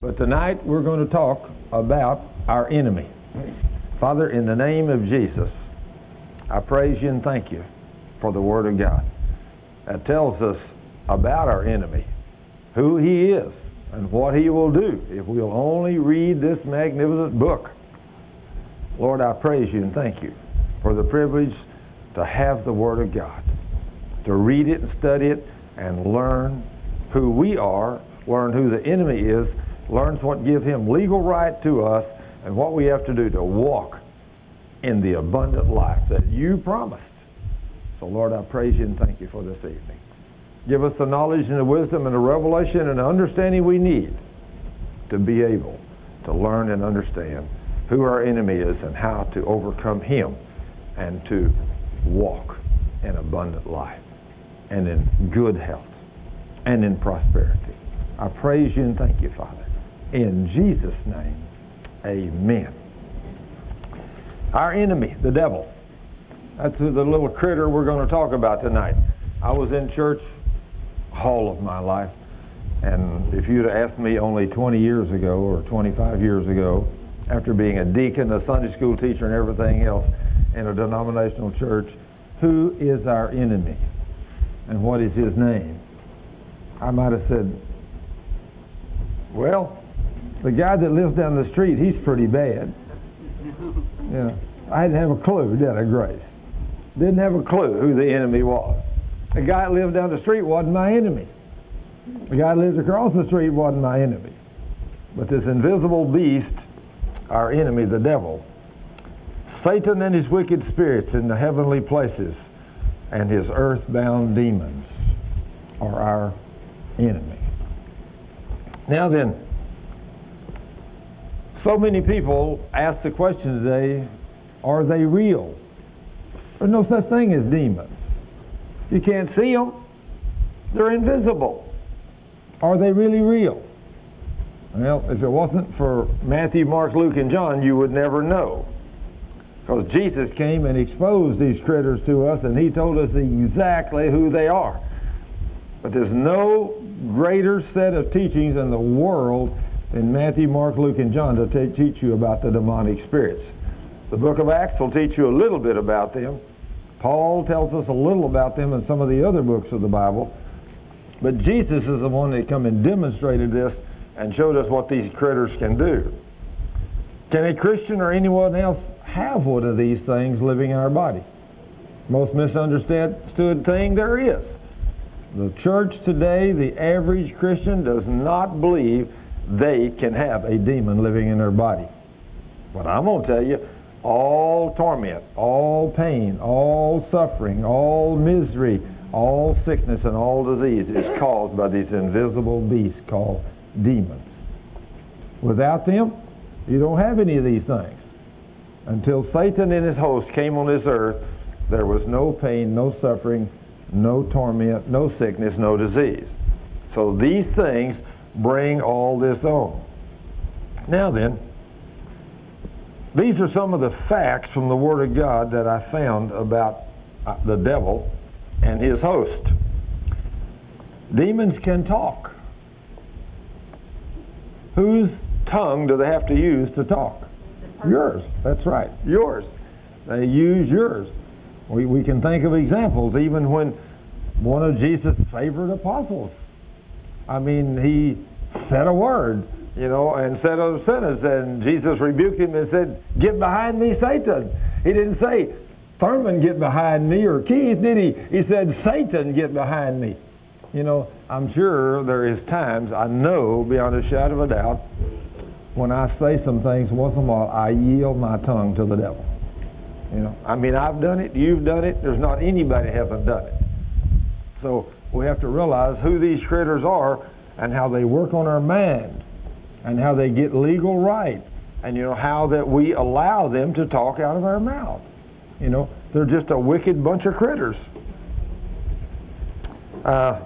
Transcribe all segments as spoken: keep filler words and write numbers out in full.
But tonight we're going to talk about our enemy. Father, in the name of Jesus, I praise you and thank you for the Word of God that tells us about our enemy, who he is, and what he will do if we'll only read this magnificent book. Lord, I praise you and thank you for the privilege to have the Word of God, to read it and study it and learn who we are, learn who the enemy is, learn what gives him legal right to us, and what we have to do to walk in the abundant life that you promised. So, Lord, I praise you and thank you for this evening. Give us the knowledge and the wisdom and the revelation and the understanding we need to be able to learn and understand who our enemy is and how to overcome him and to walk in abundant life and in good health and in prosperity. I praise you and thank you, Father. In Jesus' name, amen. Our enemy, the devil. That's the little critter we're going to talk about tonight. I was in church all of my life, and if you'd asked me only twenty years ago or twenty-five years ago, after being a deacon, a Sunday school teacher, and everything else in a denominational church, who is our enemy and what is his name? I might have said, well, the guy that lives down the street, he's pretty bad. You know, I didn't have a clue, did I, Grace? Didn't have a clue who the enemy was. The guy that lived down the street wasn't my enemy. The guy that lives across the street wasn't my enemy. But this invisible beast, our enemy, the devil, Satan and his wicked spirits in the heavenly places and his earthbound demons are our enemy. Now then, so many people ask the question today, are they real? There's no such thing as demons. You can't see them. They're invisible. Are they really real? Well, if it wasn't for Matthew, Mark, Luke, and John, you would never know. Because Jesus came and exposed these critters to us, and he told us exactly who they are. But there's no greater set of teachings in the world than Matthew, Mark, Luke, and John to t- teach you about the demonic spirits. The book of Acts will teach you a little bit about them. Paul tells us a little about them in some of the other books of the Bible. But Jesus is the one that come and demonstrated this and showed us what these critters can do. Can a Christian or anyone else have one of these things living in our body? Most misunderstood thing there is. The church today, the average Christian, does not believe they can have a demon living in their body. But I'm going to tell you, all torment, all pain, all suffering, all misery, all sickness, and all disease is caused by these invisible beasts called demons. Without them, you don't have any of these things. Until Satan and his host came on this earth, there was no pain, no suffering, no torment, no sickness, no disease. So these things bring all this on. Now then, these are some of the facts from the Word of God that I found about the devil and his host. Demons can talk. Whose tongue do they have to use to talk? Yours. That's right. Yours. They use yours. We, we can think of examples even when one of Jesus' favorite apostles, I mean, he said a word, you know, and said a sentence, and Jesus rebuked him and said, "Get behind me, Satan." He didn't say, "Thurman, get behind me," or "Keith," did he? He said, "Satan, get behind me." You know, I'm sure there is times, I know beyond a shadow of a doubt, when I say some things, once in a while, I yield my tongue to the devil. You know, I mean, I've done it, you've done it, there's not anybody hasn't done it. So we have to realize who these critters are and how they work on our mind and how they get legal right and, you know, how that we allow them to talk out of our mouth. You know, they're just a wicked bunch of critters. Uh,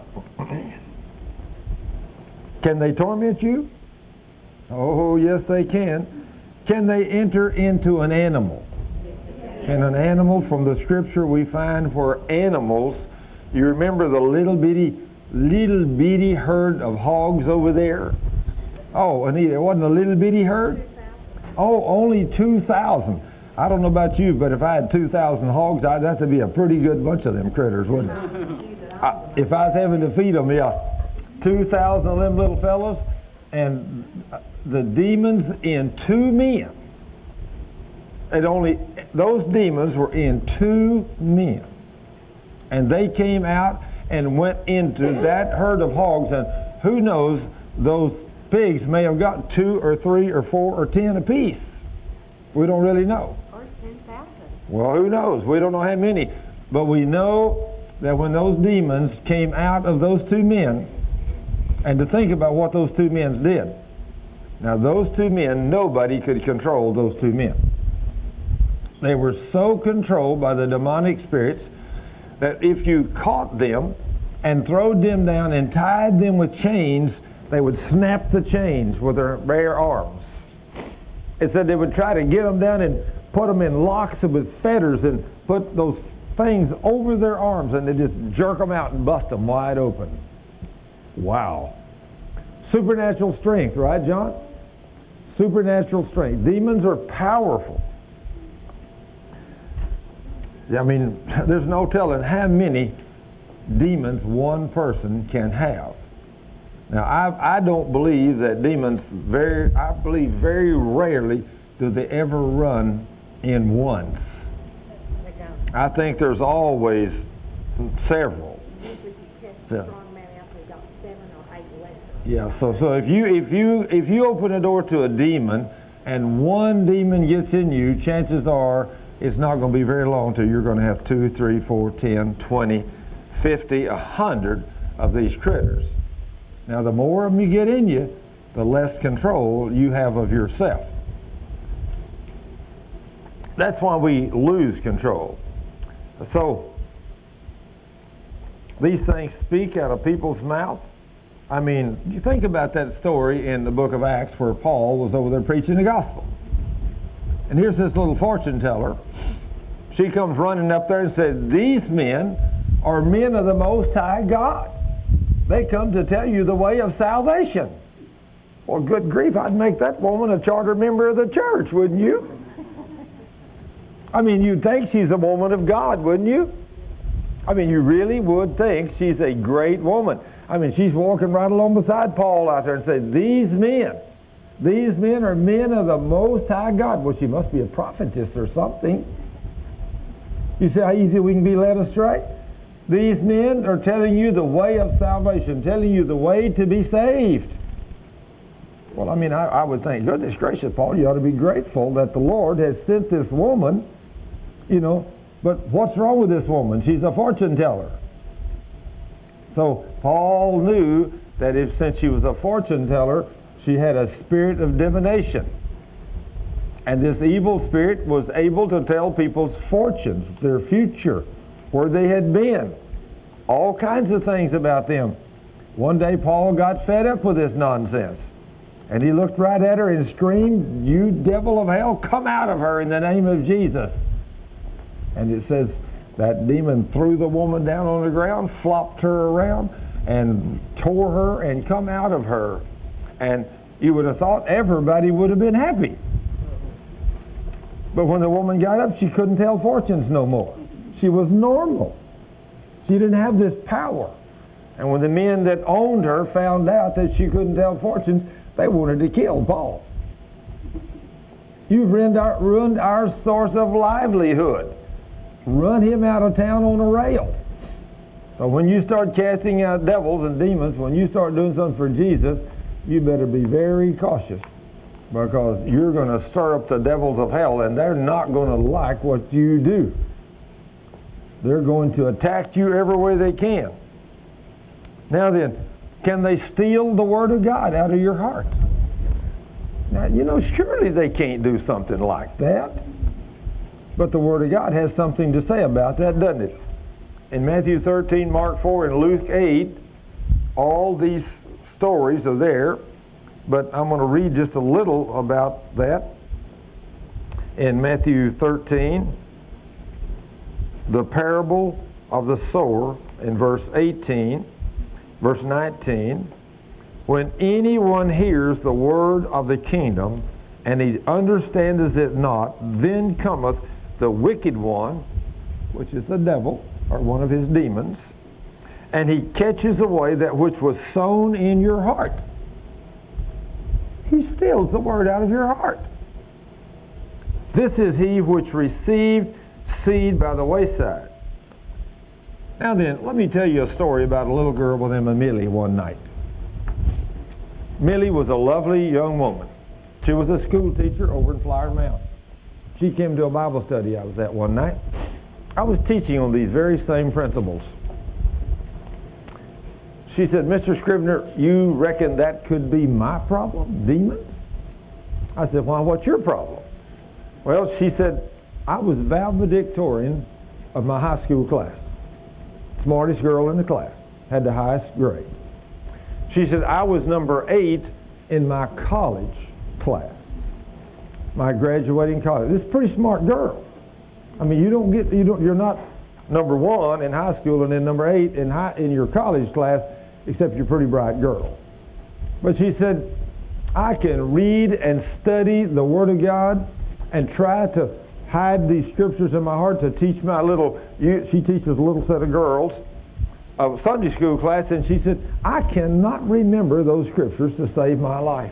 can they torment you? Oh, yes, they can. Can they enter into an animal? And an animal, from the scripture we find for animals, you remember the little bitty, little bitty herd of hogs over there? Oh, and it wasn't a little bitty herd? Oh, only two thousand. I don't know about you, but if I had two thousand hogs, I'd have to be a pretty good bunch of them critters, wouldn't it? I, if I was having to feed them, yeah. two thousand of them little fellas, and the demons in two men. It only, those demons were in two men. And they came out and went into that herd of hogs, and who knows, those pigs may have got two or three or four or ten apiece. We don't really know. Or ten thousand. Well, who knows? We don't know how many. But we know that when those demons came out of those two men, and to think about what those two men did. Now, those two men, nobody could control those two men. They were so controlled by the demonic spirits that if you caught them and throwed them down and tied them with chains, they would snap the chains with their bare arms. It said they would try to get them down and put them in locks with fetters and put those things over their arms, and they just jerk them out and bust them wide open. Wow. Supernatural strength, right, John? Supernatural strength. Demons are powerful. I mean, there's no telling how many demons one person can have. Now, I, I don't believe that demons very, I believe very rarely do they ever run in ones. I think there's always several. Yeah. Yeah, so so if you if you if you open a door to a demon and one demon gets in you, chances are it's not going to be very long till you're going to have two, three, four, ten, twenty, fifty, a hundred of these critters. Now, the more of them you get in you, the less control you have of yourself. That's why we lose control. So, these things speak out of people's mouths. I mean, you think about that story in the book of Acts where Paul was over there preaching the gospel. And here's this little fortune teller. She comes running up there and says, "These men are men of the Most High God. They come to tell you the way of salvation." Well, good grief, I'd make that woman a charter member of the church, wouldn't you? I mean, you'd think she's a woman of God, wouldn't you? I mean, you really would think she's a great woman. I mean, she's walking right along beside Paul out there and says, "These men, these men are men of the Most High God." Well, she must be a prophetess or something. You see how easy we can be led astray? These men are telling you the way of salvation, telling you the way to be saved. Well, I mean, I, I would think, goodness gracious, Paul, you ought to be grateful that the Lord has sent this woman, you know, but what's wrong with this woman? She's a fortune teller. So Paul knew that if since she was a fortune teller, she had a spirit of divination. And this evil spirit was able to tell people's fortunes, their future, where they had been, all kinds of things about them. One day Paul got fed up with this nonsense. And he looked right at her and screamed, "You devil of hell, come out of her in the name of Jesus." And it says that demon threw the woman down on the ground, flopped her around, and tore her and come out of her. And you would have thought everybody would have been happy. But when the woman got up, she couldn't tell fortunes no more. She was normal. She didn't have this power. And when the men that owned her found out that she couldn't tell fortunes, they wanted to kill Paul. You've ruined our, ruined our source of livelihood. Run him out of town on a rail. So when you start casting out devils and demons, when you start doing something for Jesus, you better be very cautious, because you're going to stir up the devils of hell, and they're not going to like what you do. They're going to attack you every way they can. Now then, can they steal the Word of God out of your heart? Now, you know, surely they can't do something like that. But the Word of God has something to say about that, doesn't it? In Matthew thirteen, Mark four, and Luke eight, all these stories are there. But I'm going to read just a little about that. In Matthew thirteen, the parable of the sower in verse eighteen, verse nineteen, When anyone hears the word of the kingdom, and he understandeth it not, then cometh the wicked one, which is the devil, or one of his demons, and he catches away that which was sown in your heart. He steals the word out of your heart. This is he which received seed by the wayside. Now then, let me tell you a story about a little girl with named Millie one night. Millie was a lovely young woman. She was a school teacher over in Flower Mountain. She came to a Bible study I was at one night. I was teaching on these very same principles. She said, Mister Scribner, you reckon that could be my problem, demons? I said, why, what's your problem? Well, she said, I was valedictorian of my high school class. Smartest girl in the class. Had the highest grade. She said, I was number eight in my college class. My graduating college. This is a pretty smart girl. I mean, you don't get, you don't, you're not number one in high school and then number eight in high, in your college class, except you're a pretty bright girl. But she said, I can read and study the Word of God and try to hide these scriptures in my heart to teach my little, she teaches a little set of girls of Sunday school class, and she said, I cannot remember those scriptures to save my life.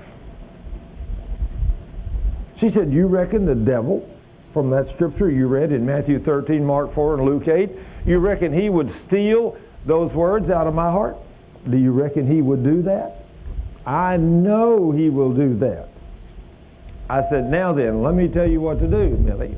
She said, you reckon the devil, from that scripture you read in Matthew thirteen, Mark four, and Luke eight, you reckon he would steal those words out of my heart? Do you reckon he would do that? I know he will do that. I said, now then, let me tell you what to do, Millie.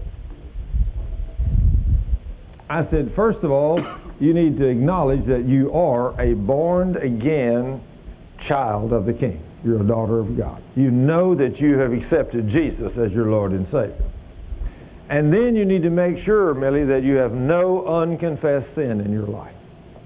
I said, first of all, you need to acknowledge that you are a born-again child of the King. You're a daughter of God. You know that you have accepted Jesus as your Lord and Savior. And then you need to make sure, Millie, that you have no unconfessed sin in your life.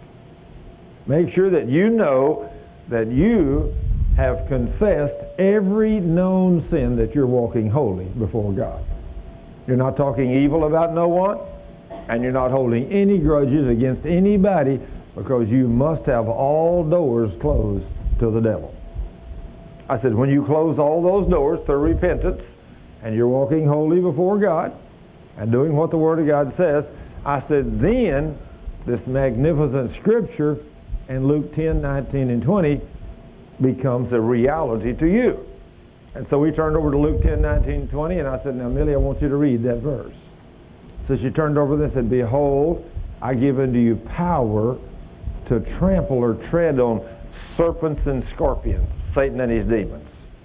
Make sure that you know that you have confessed every known sin, that you're walking holy before God. You're not talking evil about no one, and you're not holding any grudges against anybody, because you must have all doors closed to the devil. I said, when you close all those doors through repentance, and you're walking holy before God, and doing what the Word of God says, I said, then this magnificent scripture in Luke ten, nineteen, and twenty becomes a reality to you. And so we turned over to Luke ten, nineteen, twenty, and I said, now, Millie, I want you to read that verse. So she turned over there and said, behold, I give unto you power to trample or tread on serpents and scorpions, Satan and his demons.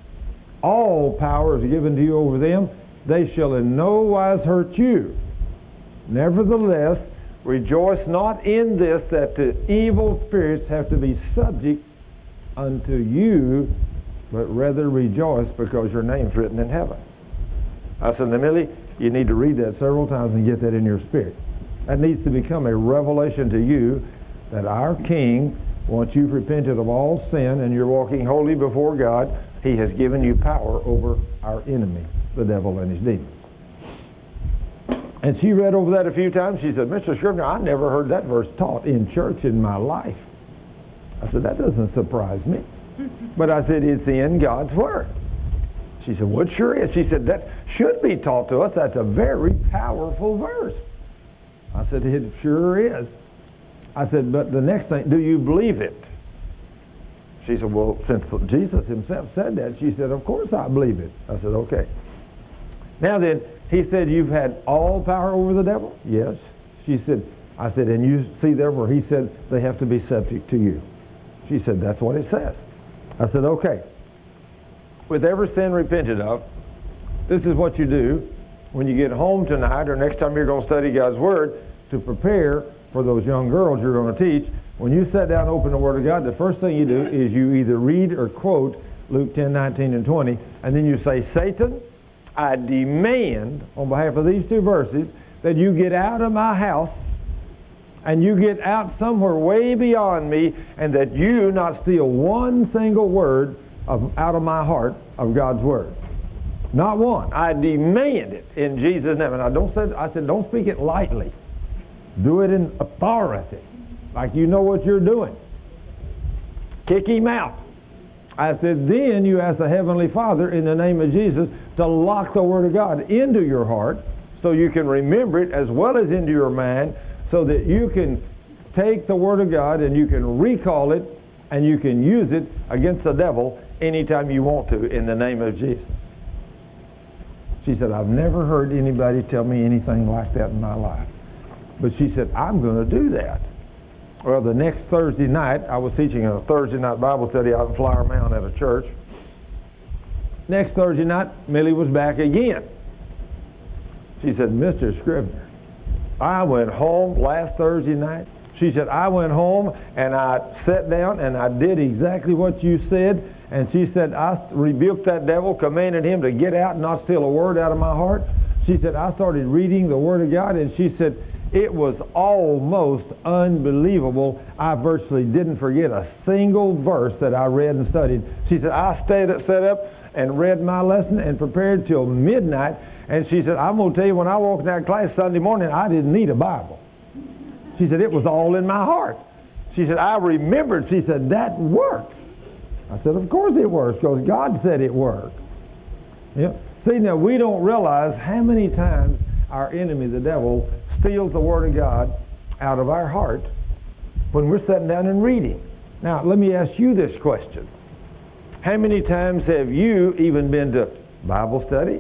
All power is given to you over them. They shall in no wise hurt you. Nevertheless, rejoice not in this, that the evil spirits have to be subject unto you, but rather rejoice because your name's written in heaven. I said, now, Millie, you need to read that several times and get that in your spirit. That needs to become a revelation to you that our King, once you've repented of all sin and you're walking holy before God, He has given you power over our enemy, the devil and his demons. And she read over that a few times. She said, Mister Scribner, I never heard that verse taught in church in my life. I said, that doesn't surprise me. But I said, it's in God's Word. She said, well, it sure is. She said, that should be taught to us. That's a very powerful verse. I said, it sure is. I said, but the next thing, do you believe it? She said, well, since Jesus himself said that, she said, of course I believe it. I said, okay. Now then, he said, you've had all power over the devil? Yes. She said, I said, and you see there where he said they have to be subject to you. She said, that's what it says. I said, okay. With every sin repented of, this is what you do when you get home tonight or next time you're going to study God's Word to prepare for those young girls you're going to teach. When you sit down and open the Word of God, the first thing you do is you either read or quote Luke ten, nineteen, and twenty, and then you say, Satan, I demand on behalf of these two verses that you get out of my house and you get out somewhere way beyond me, and that you not steal one single word of, out of my heart of God's Word. Not one. I demand it in Jesus' name. And I don't say, I said, don't speak it lightly. Do it in authority, like you know what you're doing. Kick him out. I said, then you ask the Heavenly Father in the name of Jesus to lock the Word of God into your heart so you can remember it as well as into your mind so that you can take the Word of God and you can recall it and you can use it against the devil anytime you want to in the name of Jesus. She said, I've never heard anybody tell me anything like that in my life. But she said, I'm going to do that. Well, the next Thursday night, I was teaching a Thursday night Bible study out in Flower Mound at a church. Next Thursday night, Millie was back again. She said, Mister Scribner, I went home last Thursday night. She said, I went home and I sat down and I did exactly what you said. And she said, I rebuked that devil, commanded him to get out and not steal a word out of my heart. She said, I started reading the Word of God, and she said, it was almost unbelievable. I virtually didn't forget a single verse that I read and studied. She said, I stayed up, sat up and read my lesson and prepared till midnight. And she said, I'm going to tell you, when I walked in that class Sunday morning, I didn't need a Bible. She said, it was all in my heart. She said, I remembered. She said, that worked. I said, of course it works, because God said it worked. Yeah. See, now we don't realize how many times our enemy, the devil, steals the Word of God out of our heart when we're sitting down and reading. Now, let me ask you this question. How many times have you even been to Bible study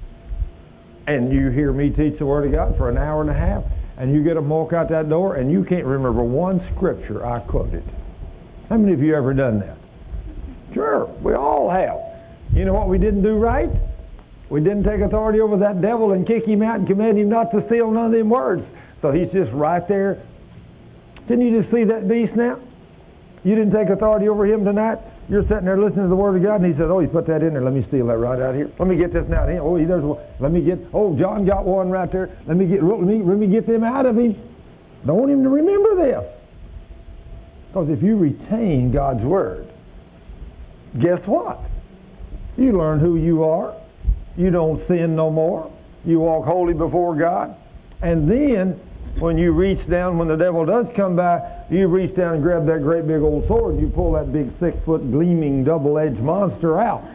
and you hear me teach the Word of God for an hour and a half and you get up and walk out that door and you can't remember one scripture I quoted? How many of you ever done that? Sure, we all have. You know what we didn't do right? We didn't take authority over that devil and kick him out and command him not to steal none of them words. So he's just right there. Didn't you just see that beast now? You didn't take authority over him tonight? You're sitting there listening to the Word of God, and he said, oh, he put that in there. Let me steal that right out here. Let me get this now. Oh, he does. Let me get, oh, John got one right there. Let me get, let me, let me get them out of him. Don't want him to remember this. Because if you retain God's Word, guess what? You learn who you are. You don't sin no more. You walk holy before God. And then, when you reach down, when the devil does come by, you reach down and grab that great big old sword. You pull that big six-foot gleaming double-edged monster out.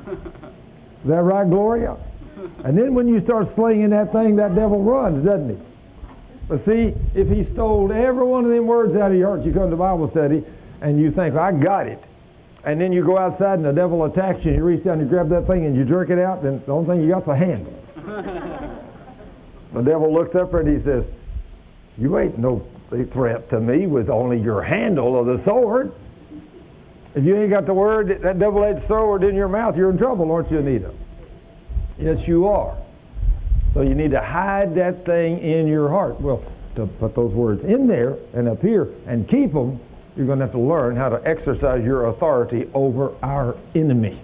Is that right, Gloria? And then when you start slinging that thing, that devil runs, doesn't he? But see, if he stole every one of them words out of your heart, you come to Bible study, and you think, I got it. And then you go outside and the devil attacks you and you reach down and you grab that thing and you jerk it out, then the only thing you got's a handle. The devil looks up and he says, you ain't no threat to me with only your handle of the sword. If you ain't got the word, that double-edged sword in your mouth, you're in trouble, aren't you, Anita? Yes, you are. So you need to hide that thing in your heart. Well, to put those words in there and up here and keep them, you're going to have to learn how to exercise your authority over our enemy.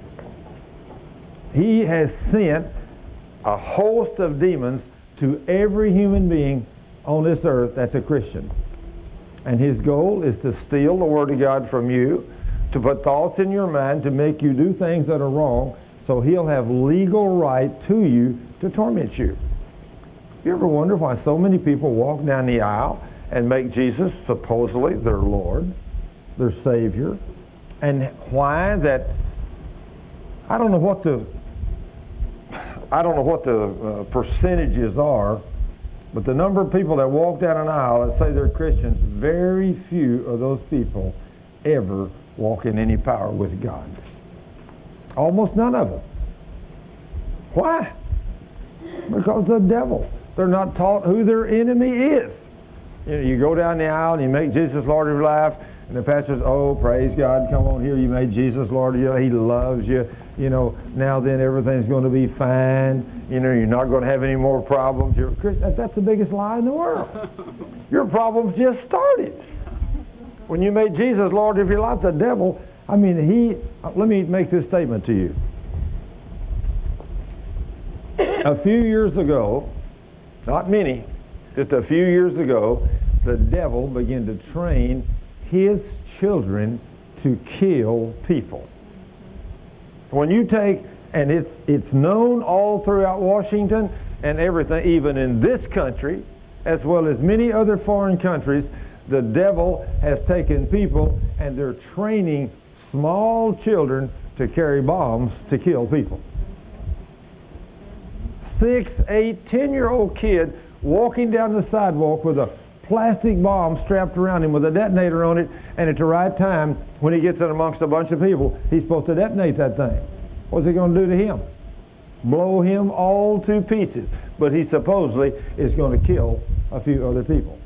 He has sent a host of demons to every human being on this earth that's a Christian. And his goal is to steal the Word of God from you, to put thoughts in your mind, to make you do things that are wrong, so he'll have legal right to you to torment you. You ever wonder why so many people walk down the aisle and make Jesus supposedly their Lord, their Savior, and why that, I don't know what the, I don't know what the uh, percentages are, but the number of people that walk down an aisle that say they're Christians, very few of those people ever walk in any power with God. Almost none of them. Why? Because the devil. They're not taught who their enemy is. You know, you go down the aisle and you make Jesus Lord of your life, and the pastor says, oh, praise God, come on here, you made Jesus Lord of your life, He loves you. You know, now then everything's going to be fine. You know, you're not going to have any more problems. You're a Christian. That's the biggest lie in the world. Your problems just started. When you made Jesus Lord of your life, the devil, I mean, he, let me make this statement to you. A few years ago, not many, just a few years ago, the devil began to train his children to kill people. When you take, and it's, it's known all throughout Washington and everything, even in this country, as well as many other foreign countries, the devil has taken people and they're training small children to carry bombs to kill people. Six, eight, ten-year-old kid walking down the sidewalk with a plastic bomb strapped around him with a detonator on it, and at the right time, when he gets in amongst a bunch of people, he's supposed to detonate that thing. What's it going to do to him? Blow him all to pieces. But he supposedly is going to kill a few other people.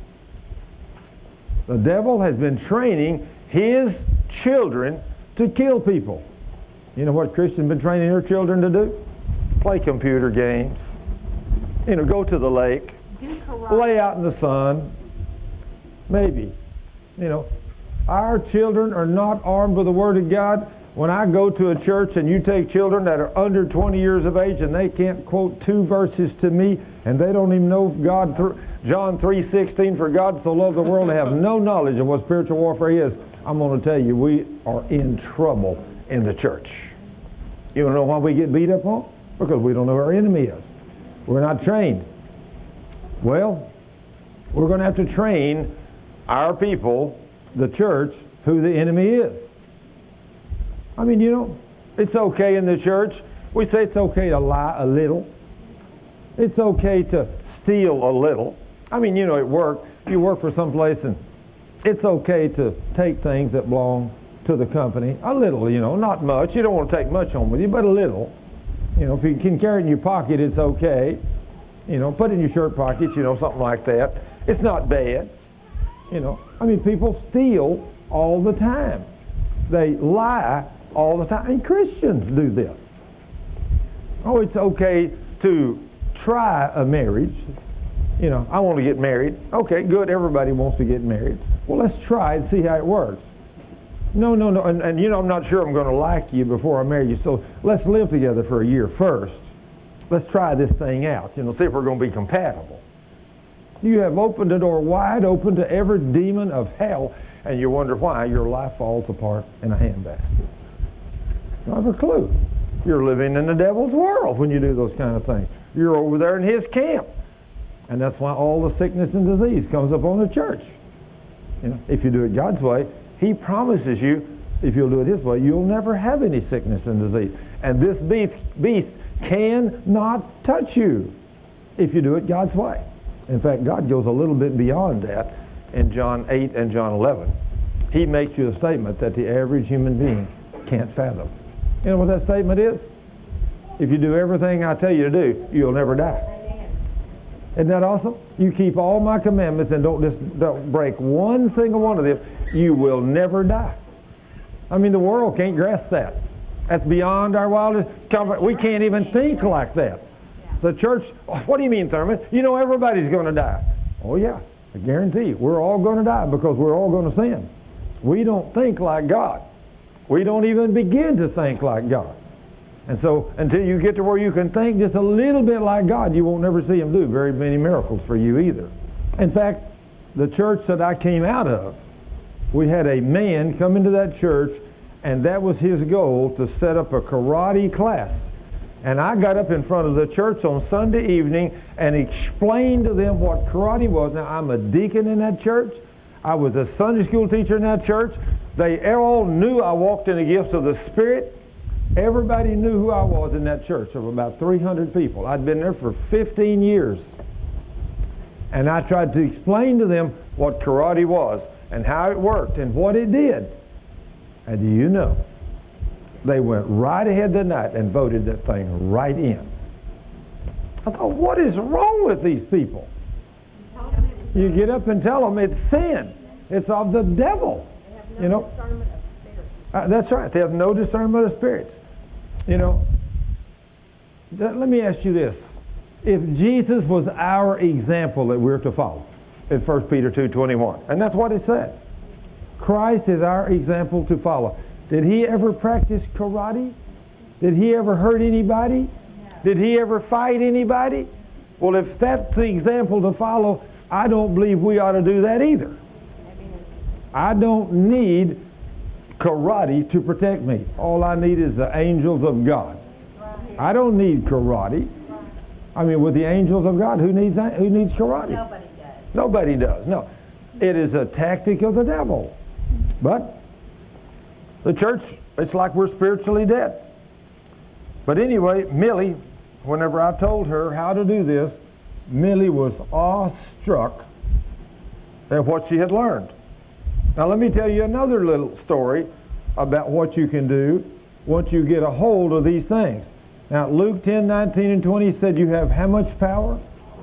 The devil has been training his children to kill people. You know what Christians have been training their children to do? Play computer games. You know, go to the lake. Lay out in the sun. Maybe. You know, our children are not armed with the Word of God. When I go to a church and you take children that are under twenty years of age and they can't quote two verses to me and they don't even know God, th- John three sixteen, for God so loved the world, they have no knowledge of what spiritual warfare is, I'm going to tell you, we are in trouble in the church. You don't know why we get beat up on? Because we don't know who our enemy is. We're not trained. Well, we're going to have to train our people, the church, who the enemy is. I mean, you know, it's okay in the church. We say it's okay to lie a little. It's okay to steal a little. I mean, you know, at work, you work for some place and it's okay to take things that belong to the company. A little, you know, not much. You don't want to take much home with you, but a little. You know, if you can carry it in your pocket, it's okay. You know, put it in your shirt pockets, you know, something like that. It's not bad. You know, I mean, people steal all the time. They lie all the time. And Christians do this. Oh, it's okay to try a marriage. You know, I want to get married. Okay, good. Everybody wants to get married. Well, let's try and see how it works. No, no, no. And, and you know, I'm not sure I'm going to like you before I marry you. So let's live together for a year first. Let's try this thing out. You know, see if we're going to be compatible. You have opened the door wide open to every demon of hell, and you wonder why your life falls apart in a handbasket. You don't have a clue. You're living in the devil's world when you do those kind of things. You're over there in his camp. And that's why all the sickness and disease comes upon the church. You know, if you do it God's way, he promises you, if you'll do it his way, you'll never have any sickness and disease. And this beast, beast cannot touch you if you do it God's way. In fact, God goes a little bit beyond that in John eight and John eleven. He makes you a statement that the average human being can't fathom. You know what that statement is? If you do everything I tell you to do, you'll never die. Isn't that awesome? You keep all my commandments and don't just don't break one single one of them, you will never die. I mean, the world can't grasp that. That's beyond our wildest comfort. We can't even think like that. The church, what do you mean, Thurman? You know everybody's going to die. Oh yeah, I guarantee you, we're all going to die because we're all going to sin. We don't think like God. We don't even begin to think like God. And so until you get to where you can think just a little bit like God, you won't never see him do very many miracles for you either. In fact, the church that I came out of, we had a man come into that church, and that was his goal, to set up a karate class. And I got up in front of the church on Sunday evening and explained to them what karate was. Now, I'm a deacon in that church. I was a Sunday school teacher in that church. They all knew I walked in the gifts of the Spirit. Everybody knew who I was in that church of about three hundred people. I'd been there for fifteen years. And I tried to explain to them what karate was and how it worked and what it did. And do you know, they went right ahead that night and voted that thing right in. I thought, what is wrong with these people? You get up and tell them it's sin. It's of the devil. They have no you know? discernment of spirits. Uh, that's right. They have no discernment of spirits. You know, th- let me ask you this. If Jesus was our example that we're to follow in First Peter two twenty-one, and that's what it said. Christ is our example to follow. Did he ever practice karate? Did he ever hurt anybody? No. Did he ever fight anybody? Well, if that's the example to follow, I don't believe we ought to do that either. I don't need karate to protect me. All I need is the angels of God. I don't need karate. I mean, with the angels of God, who needs that? Who needs karate? Nobody does. Nobody does. No. It is a tactic of the devil. But The church, it's like we're spiritually dead. But anyway, Millie, whenever I told her how to do this, Millie was awestruck at what she had learned. Now let me tell you another little story about what you can do once you get a hold of these things. Now Luke ten, nineteen, and twenty said you have how much power?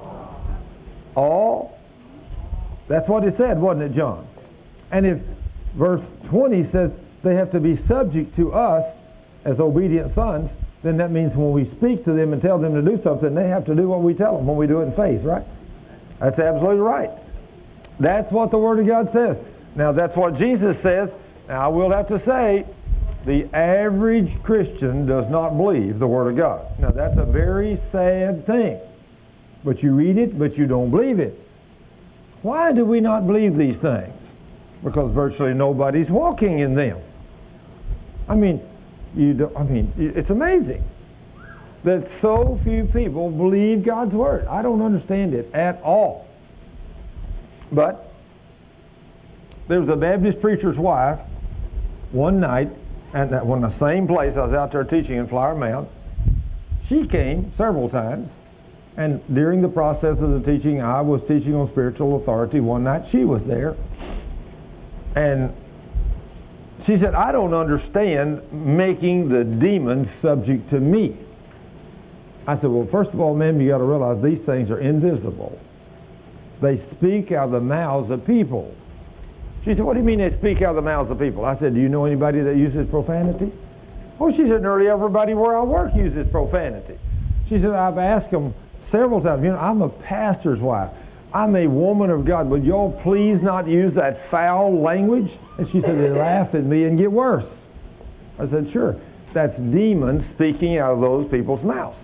All. That's what it said, wasn't it, John? And if verse twenty says they have to be subject to us as obedient sons, then that means when we speak to them and tell them to do something, they have to do what we tell them when we do it in faith, right? That's absolutely right. That's what the Word of God says. Now, that's what Jesus says. Now, I will have to say, the average Christian does not believe the Word of God. Now, that's a very sad thing. But you read it, but you don't believe it. Why do we not believe these things? Because virtually nobody's walking in them. I mean, you don't, I mean, it's amazing that so few people believe God's Word. I don't understand it at all. But there was a Baptist preacher's wife one night, and that when the same place I was out there teaching in Flower Mound. She came several times, and during the process of the teaching, I was teaching on spiritual authority. One night she was there, and she said, I don't understand making the demons subject to me. I said, well, first of all, ma'am, you got to realize these things are invisible. They speak out of the mouths of people. She said, what do you mean they speak out of the mouths of people? I said, do you know anybody that uses profanity? Oh, she said, nearly everybody where I work uses profanity. She said, I've asked them several times, you know, I'm a pastor's wife. I'm a woman of God. Would y'all please not use that foul language? And she said, they laugh at me and get worse. I said, sure. That's demons speaking out of those people's mouths.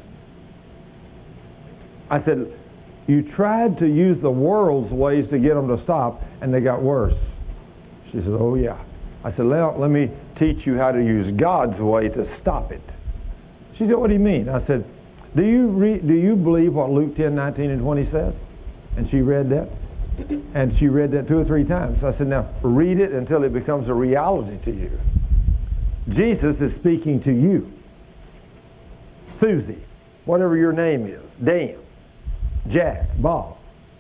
I said, you tried to use the world's ways to get them to stop, and they got worse. She said, oh, yeah. I said, well, let me teach you how to use God's way to stop it. She said, what do you mean? I said, do you re- do you believe what Luke ten, nineteen, and twenty says? And she read that. And she read that two or three times. So I said, now, read it until it becomes a reality to you. Jesus is speaking to you. Susie, whatever your name is, Dan, Jack, Bob.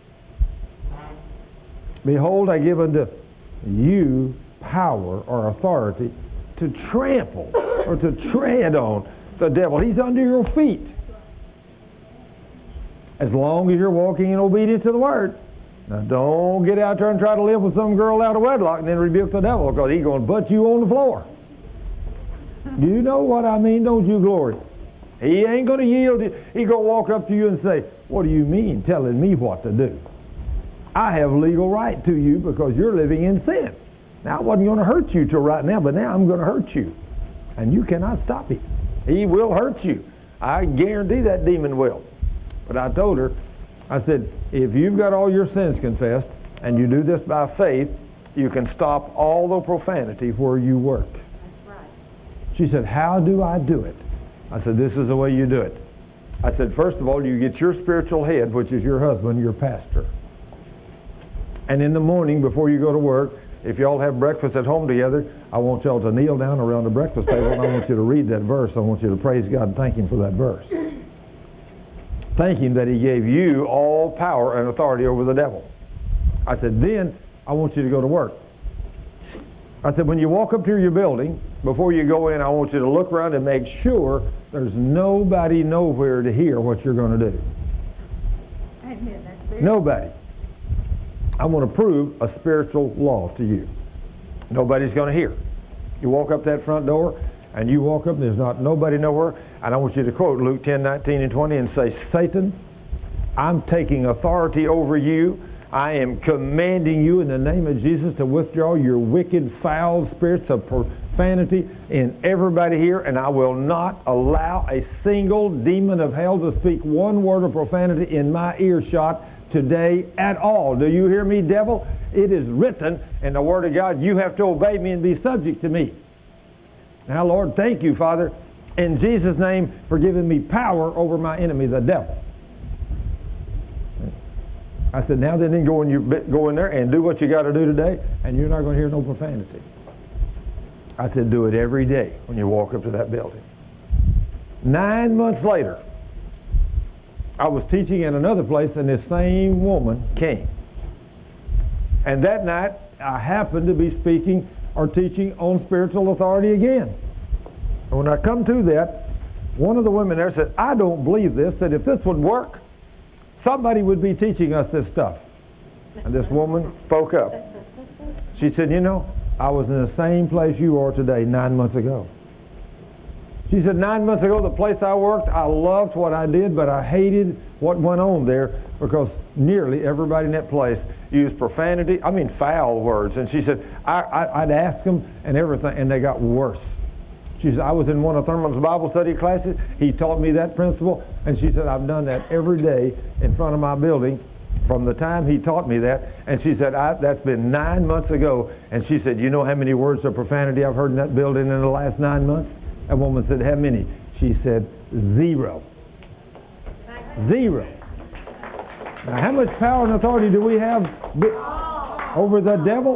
Behold, I give unto you power or authority to trample or to tread on the devil. He's under your feet. As long as you're walking in obedience to the Word. Now don't get out there and try to live with some girl out of wedlock and then rebuke the devil, because he's going to butt you on the floor. Do you know what I mean? Don't you, Glory? He ain't going to yield. He's going to walk up to you and say, what do you mean telling me what to do? I have legal right to you because you're living in sin. Now, I wasn't going to hurt you till right now, but now I'm going to hurt you. And you cannot stop him. He will hurt you. I guarantee that demon will. But I told her, I said, if you've got all your sins confessed and you do this by faith, you can stop all the profanity where you work. That's right. She said, how do I do it? I said, this is the way you do it. I said, first of all, you get your spiritual head, which is your husband, your pastor. And in the morning, before you go to work, if y'all have breakfast at home together, I want y'all to kneel down around the breakfast table, and I want you to read that verse. I want you to praise God and thank Him for that verse. Thank Him that He gave you all power and authority over the devil. I said, then I want you to go to work. I said, when you walk up to your building, before you go in, I want you to look around and make sure there's nobody nowhere to hear what you're going to do. Amen. That's very Nobody. I want to prove a spiritual law to you. Nobody's going to hear. You walk up that front door, and you walk up, and there's not nobody nowhere, and I want you to quote Luke ten, nineteen, and twenty and say, Satan, I'm taking authority over you. I am commanding you in the name of Jesus to withdraw your wicked, foul spirits of profanity in everybody here, and I will not allow a single demon of hell to speak one word of profanity in my earshot today at all. Do you hear me, devil? It is written in the Word of God, you have to obey me and be subject to me. Now, Lord, thank you, Father, in Jesus' name for giving me power over my enemy, the devil. I said, now then, go in, your, go in there and do what you got to do today, and you're not going to hear no profanity. I said, do it every day when you walk up to that building. Nine months later, I was teaching in another place, and this same woman came. And that night, I happened to be speaking or teaching on spiritual authority again. And when I come to that, one of the women there said, I don't believe this, that if this would work, somebody would be teaching us this stuff. And this woman spoke up. She said, you know, I was in the same place you are today nine months ago. She said, nine months ago, the place I worked, I loved what I did, but I hated what went on there because nearly everybody in that place used profanity, I mean foul words. And she said, I, I, I'd ask them and everything, and they got worse. She said, I was in one of Thurman's Bible study classes. He taught me that principle, and she said, I've done that every day in front of my building from the time he taught me that. And she said, I, that's been nine months ago. And she said, you know how many words of profanity I've heard in that building in the last nine months? That woman said, how many? She said, zero. Zero. Now, how much power and authority do we have over the devil?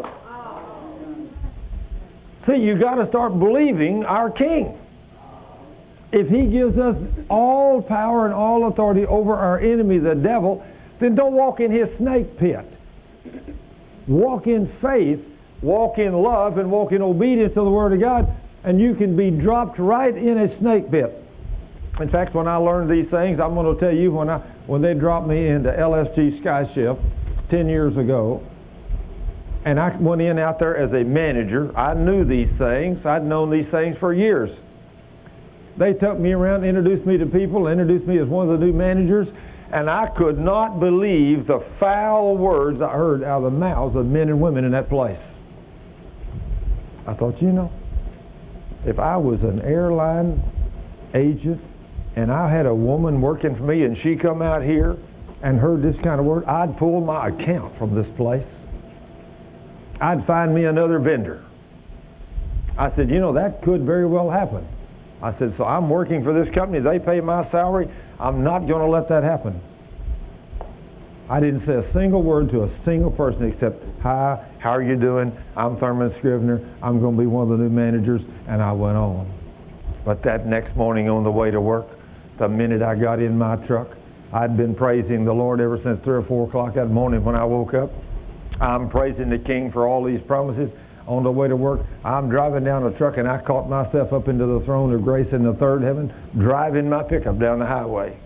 See, you got to start believing our King. If he gives us all power and all authority over our enemy, the devil, then don't walk in his snake pit. Walk in faith, walk in love, and walk in obedience to the Word of God, and you can be dropped right in a snake pit. In fact, when I learned these things, I'm going to tell you, when I when they dropped me into L S G Sky Shift ten years ago, and I went in out there as a manager, I knew these things. I'd known these things for years. They took me around, introduced me to people, introduced me as one of the new managers, and I could not believe the foul words I heard out of the mouths of men and women in that place. I thought, you know, if I was an airline agent and I had a woman working for me and she come out here and heard this kind of word, I'd pull my account from this place. I'd find me another vendor. I said, you know, that could very well happen. I said, so I'm working for this company. They pay my salary. I'm not going to let that happen. I didn't say a single word to a single person except, hi, how are you doing? I'm Thurman Scrivener. I'm going to be one of the new managers. And I went on. But that next morning on the way to work, the minute I got in my truck, I'd been praising the Lord ever since three or four o'clock that morning when I woke up. I'm praising the King for all these promises. On the way to work, I'm driving down the truck and I caught myself up into the throne of grace in the third heaven, driving my pickup down the highway.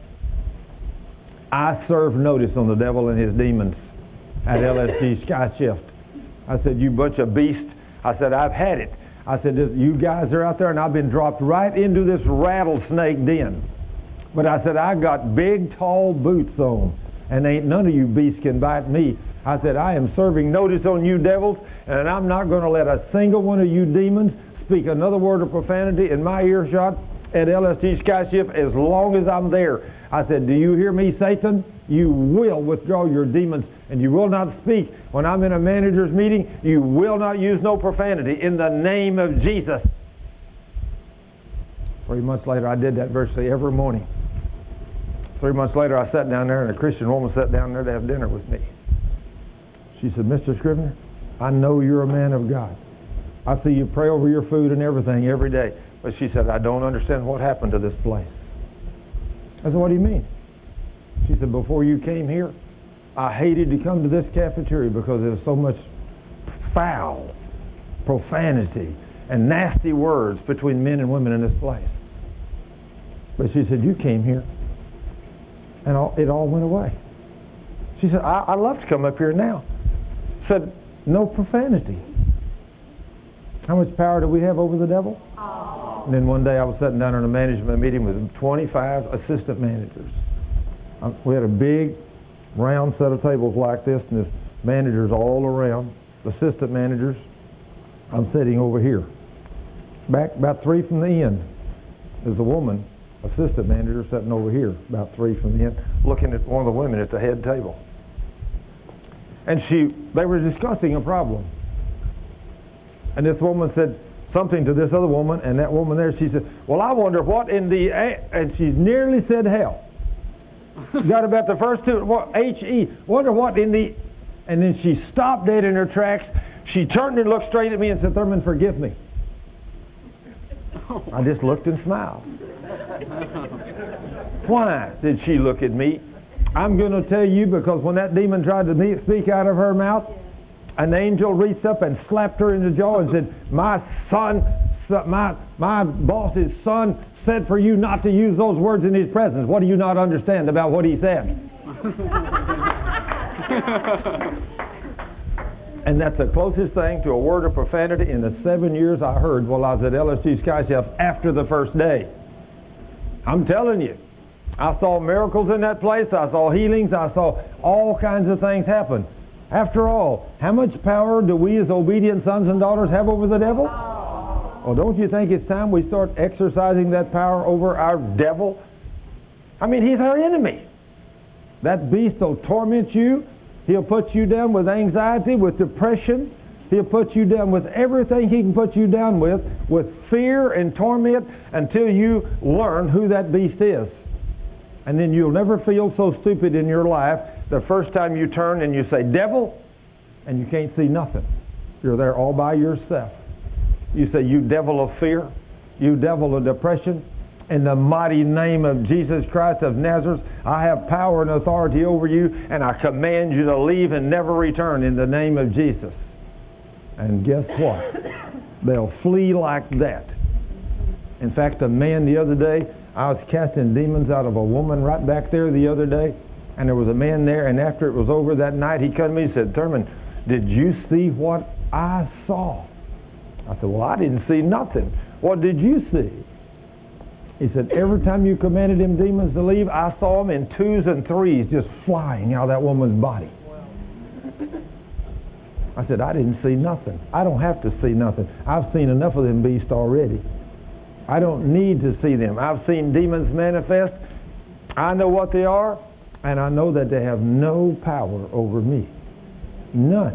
I served notice on the devil and his demons at L S G Sky Shift. I said, you bunch of beasts. I said, I've had it. I said, you guys are out there and I've been dropped right into this rattlesnake den. But I said, I got big, tall boots on, and ain't none of you beasts can bite me. I said, I am serving notice on you devils, and I'm not going to let a single one of you demons speak another word of profanity in my earshot at L S G Sky Shift as long as I'm there. I said, do you hear me, Satan? You will withdraw your demons, and you will not speak. When I'm in a manager's meeting, you will not use no profanity in the name of Jesus. Three months later, I did that virtually every morning. Three months later, I sat down there, and a Christian woman sat down there to have dinner with me. She said, Mister Scrivener, I know you're a man of God. I see you pray over your food and everything every day. But she said, I don't understand what happened to this place. I said, what do you mean? She said, before you came here, I hated to come to this cafeteria because there was so much foul, profanity, and nasty words between men and women in this place. But she said, you came here, and all, it all went away. She said, I, I love to come up here now. Said, no profanity. How much power do we have over the devil? Oh. And then one day I was sitting down in a management meeting with twenty-five assistant managers. Um, we had a big round set of tables like this, and there's managers all around. Assistant managers. I'm sitting over here. Back about three from the end. There's a woman, assistant manager, sitting over here, about three from the end, looking at one of the women at the head table. And she, they were discussing a problem. And this woman said something to this other woman, and that woman there, she said, well, I wonder what in the, and she nearly said hell. Got about the first two, what, H E, wonder what in the, and then she stopped dead in her tracks. She turned and looked straight at me and said, Thurman, forgive me. I just looked and smiled. Why did she look at me? I'm going to tell you, because when that demon tried to me- speak out of her mouth, an angel reached up and slapped her in the jaw and said, my son, my, my boss's son said for you not to use those words in his presence. What do you not understand about what he said? And that's the closest thing to a word of profanity in the seven years I heard while I was at L S G Sky-Chef after the first day. I'm telling you, I saw miracles in that place. I saw healings. I saw all kinds of things happen. After all, how much power do we as obedient sons and daughters have over the devil? Well, don't you think it's time we start exercising that power over our devil? I mean, he's our enemy. That beast will torment you. He'll put you down with anxiety, with depression. He'll put you down with everything he can put you down with, with fear and torment, until you learn who that beast is. And then you'll never feel so stupid in your life the first time you turn and you say, devil, and you can't see nothing. You're there all by yourself. You say, you devil of fear, you devil of depression, in the mighty name of Jesus Christ of Nazareth, I have power and authority over you, and I command you to leave and never return in the name of Jesus. And guess what? They'll flee like that. In fact, a man the other day, I was casting demons out of a woman right back there the other day, and there was a man there, and after it was over that night, he come to me and said, Thurman, did you see what I saw? I said, well, I didn't see nothing. What did you see? He said, every time you commanded them demons to leave, I saw them in twos and threes just flying out of that woman's body. I said, I didn't see nothing. I don't have to see nothing. I've seen enough of them beasts already. I don't need to see them. I've seen demons manifest. I know what they are, and I know that they have no power over me. None.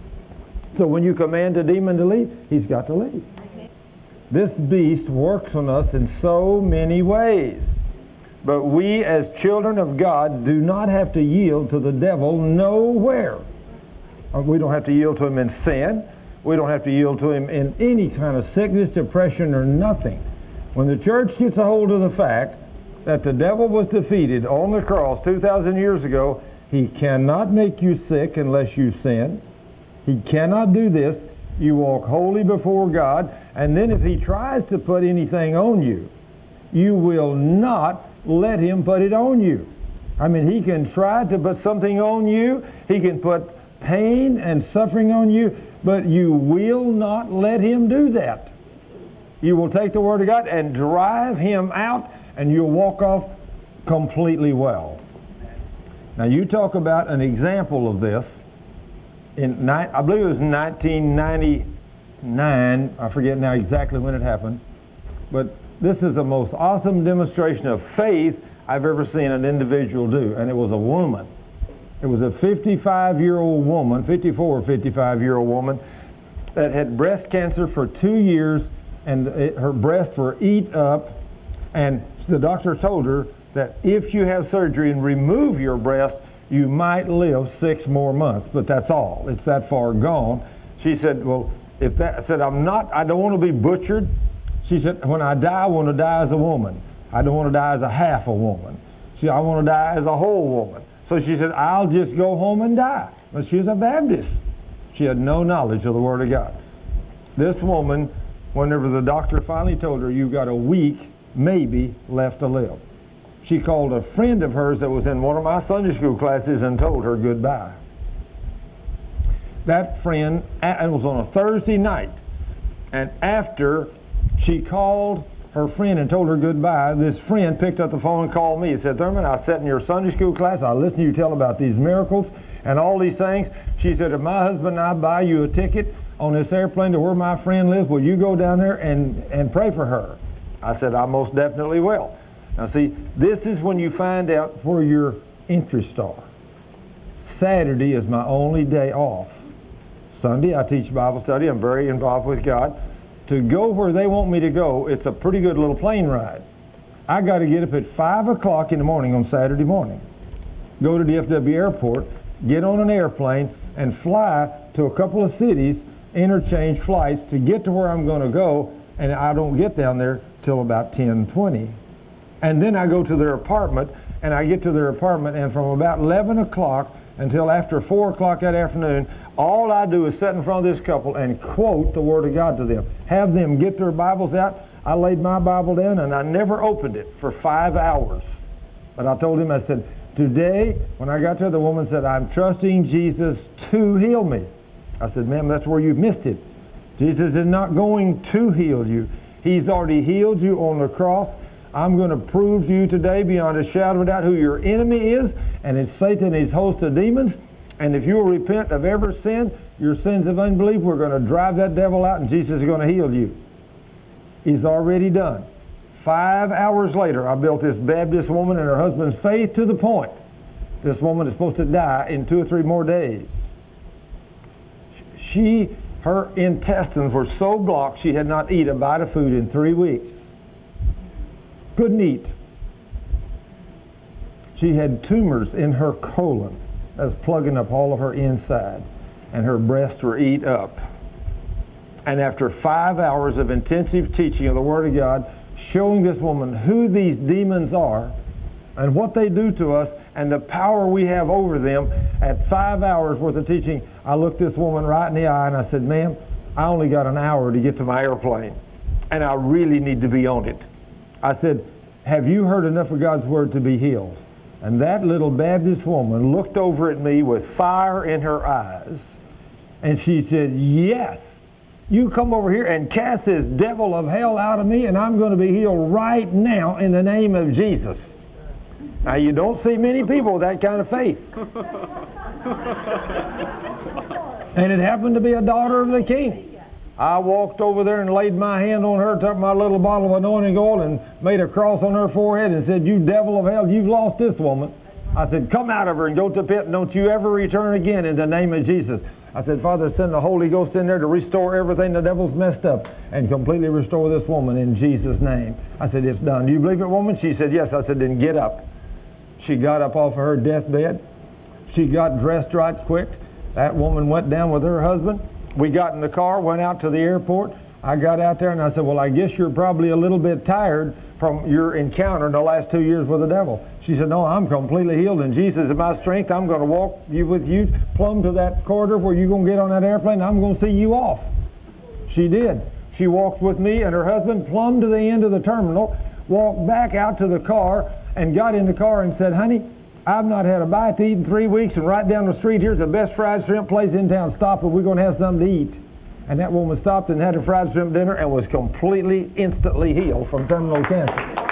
So when you command a demon to leave, he's got to leave. This beast works on us in so many ways. But we as children of God do not have to yield to the devil nowhere. We don't have to yield to him in sin. We don't have to yield to him in any kind of sickness, depression, or nothing. When the church gets a hold of the fact that the devil was defeated on the cross two thousand years ago, he cannot make you sick unless you sin. He cannot do this. You walk holy before God, and then if he tries to put anything on you, you will not let him put it on you. I mean, he can try to put something on you. He can put pain and suffering on you, but you will not let him do that. You will take the Word of God and drive him out, and you'll walk off completely well. Now, you talk about an example of this. In, I believe it was nineteen ninety-nine, I forget now exactly when it happened, but this is the most awesome demonstration of faith I've ever seen an individual do, and it was a woman. It was a fifty-five-year-old woman, fifty-four or fifty-five-year-old woman that had breast cancer for two years, and it, her breasts were eat up, and the doctor told her that if you have surgery and remove your breast, you might live six more months, but that's all. It's that far gone. She said, well, if that, I said, I'm not, I don't want to be butchered. She said, when I die, I want to die as a woman. I don't want to die as a half a woman. She said, I want to die as a whole woman. So she said, I'll just go home and die. But she was a Baptist. She had no knowledge of the Word of God. This woman, whenever the doctor finally told her, you've got a week, maybe, left to live, she called a friend of hers that was in one of my Sunday school classes and told her goodbye. That friend, it was on a Thursday night, and after she called her friend and told her goodbye, this friend picked up the phone and called me and said, Thurman, I sat in your Sunday school class, I listened to you tell about these miracles and all these things. She said, if my husband and I buy you a ticket on this airplane to where my friend lives, will you go down there and, and pray for her? I said, I most definitely will. Now see, this is when you find out where your interests are. Saturday is my only day off. Sunday I teach Bible study. I'm very involved with God. To go where they want me to go, it's a pretty good little plane ride. I got to get up at five o'clock in the morning on Saturday morning, go to the F W airport, get on an airplane, and fly to a couple of cities, interchange flights to get to where I'm going to go, and I don't get down there till about ten twenty. And then I go to their apartment, and I get to their apartment, and from about eleven o'clock until after four o'clock that afternoon, all I do is sit in front of this couple and quote the Word of God to them. Have them get their Bibles out. I laid my Bible down, and I never opened it for five hours. But I told him, I said, today, when I got there, the woman said, I'm trusting Jesus to heal me. I said, ma'am, that's where you've missed it. Jesus is not going to heal you. He's already healed you on the cross. I'm going to prove to you today beyond a shadow of a doubt who your enemy is, and it's Satan and his host of demons. And if you will repent of every sin, your sins of unbelief, we're going to drive that devil out, and Jesus is going to heal you. He's already done. Five hours later, I built this Baptist woman and her husband's faith to the point this woman is supposed to die in two or three more days. She, her intestines were so blocked she had not eaten a bite of food in three weeks. Couldn't eat. She had tumors in her colon that was plugging up all of her inside, and her breasts were eat up. And after five hours of intensive teaching of the Word of God, showing this woman who these demons are and what they do to us and the power we have over them, at five hours worth of teaching, I looked this woman right in the eye and I said, ma'am, I only got an hour to get to my airplane, and I really need to be on it. I said, have you heard enough of God's Word to be healed? And that little Baptist woman looked over at me with fire in her eyes, and she said, yes. You come over here and cast this devil of hell out of me, and I'm going to be healed right now in the name of Jesus. Now, you don't see many people with that kind of faith. And it happened to be a daughter of the king. I walked over there and laid my hand on her, took my little bottle of anointing oil and made a cross on her forehead and said, you devil of hell, you've lost this woman. I said, come out of her and go to the pit, and don't you ever return again in the name of Jesus. I said, Father, send the Holy Ghost in there to restore everything the devil's messed up and completely restore this woman in Jesus' name. I said, it's done. Do you believe it, woman? She said, yes. I said, then get up. She got up off of her deathbed. She got dressed right quick. That woman went down with her husband. We got in the car, went out to the airport. I got out there and I said, well, I guess you're probably a little bit tired from your encounter in the last two years with the devil. She said, no, I'm completely healed, and Jesus is my strength. I'm going to walk you with you plumb to that corridor where you're going to get on that airplane, and I'm going to see you off. She did. She walked with me and her husband plumb to the end of the terminal, walked back out to the car, and got in the car and said, honey, I've not had a bite to eat in three weeks, and right down the street here's the best fried shrimp place in town. Stop, and we're going to have something to eat. And that woman stopped and had a fried shrimp dinner and was completely, instantly healed from terminal cancer.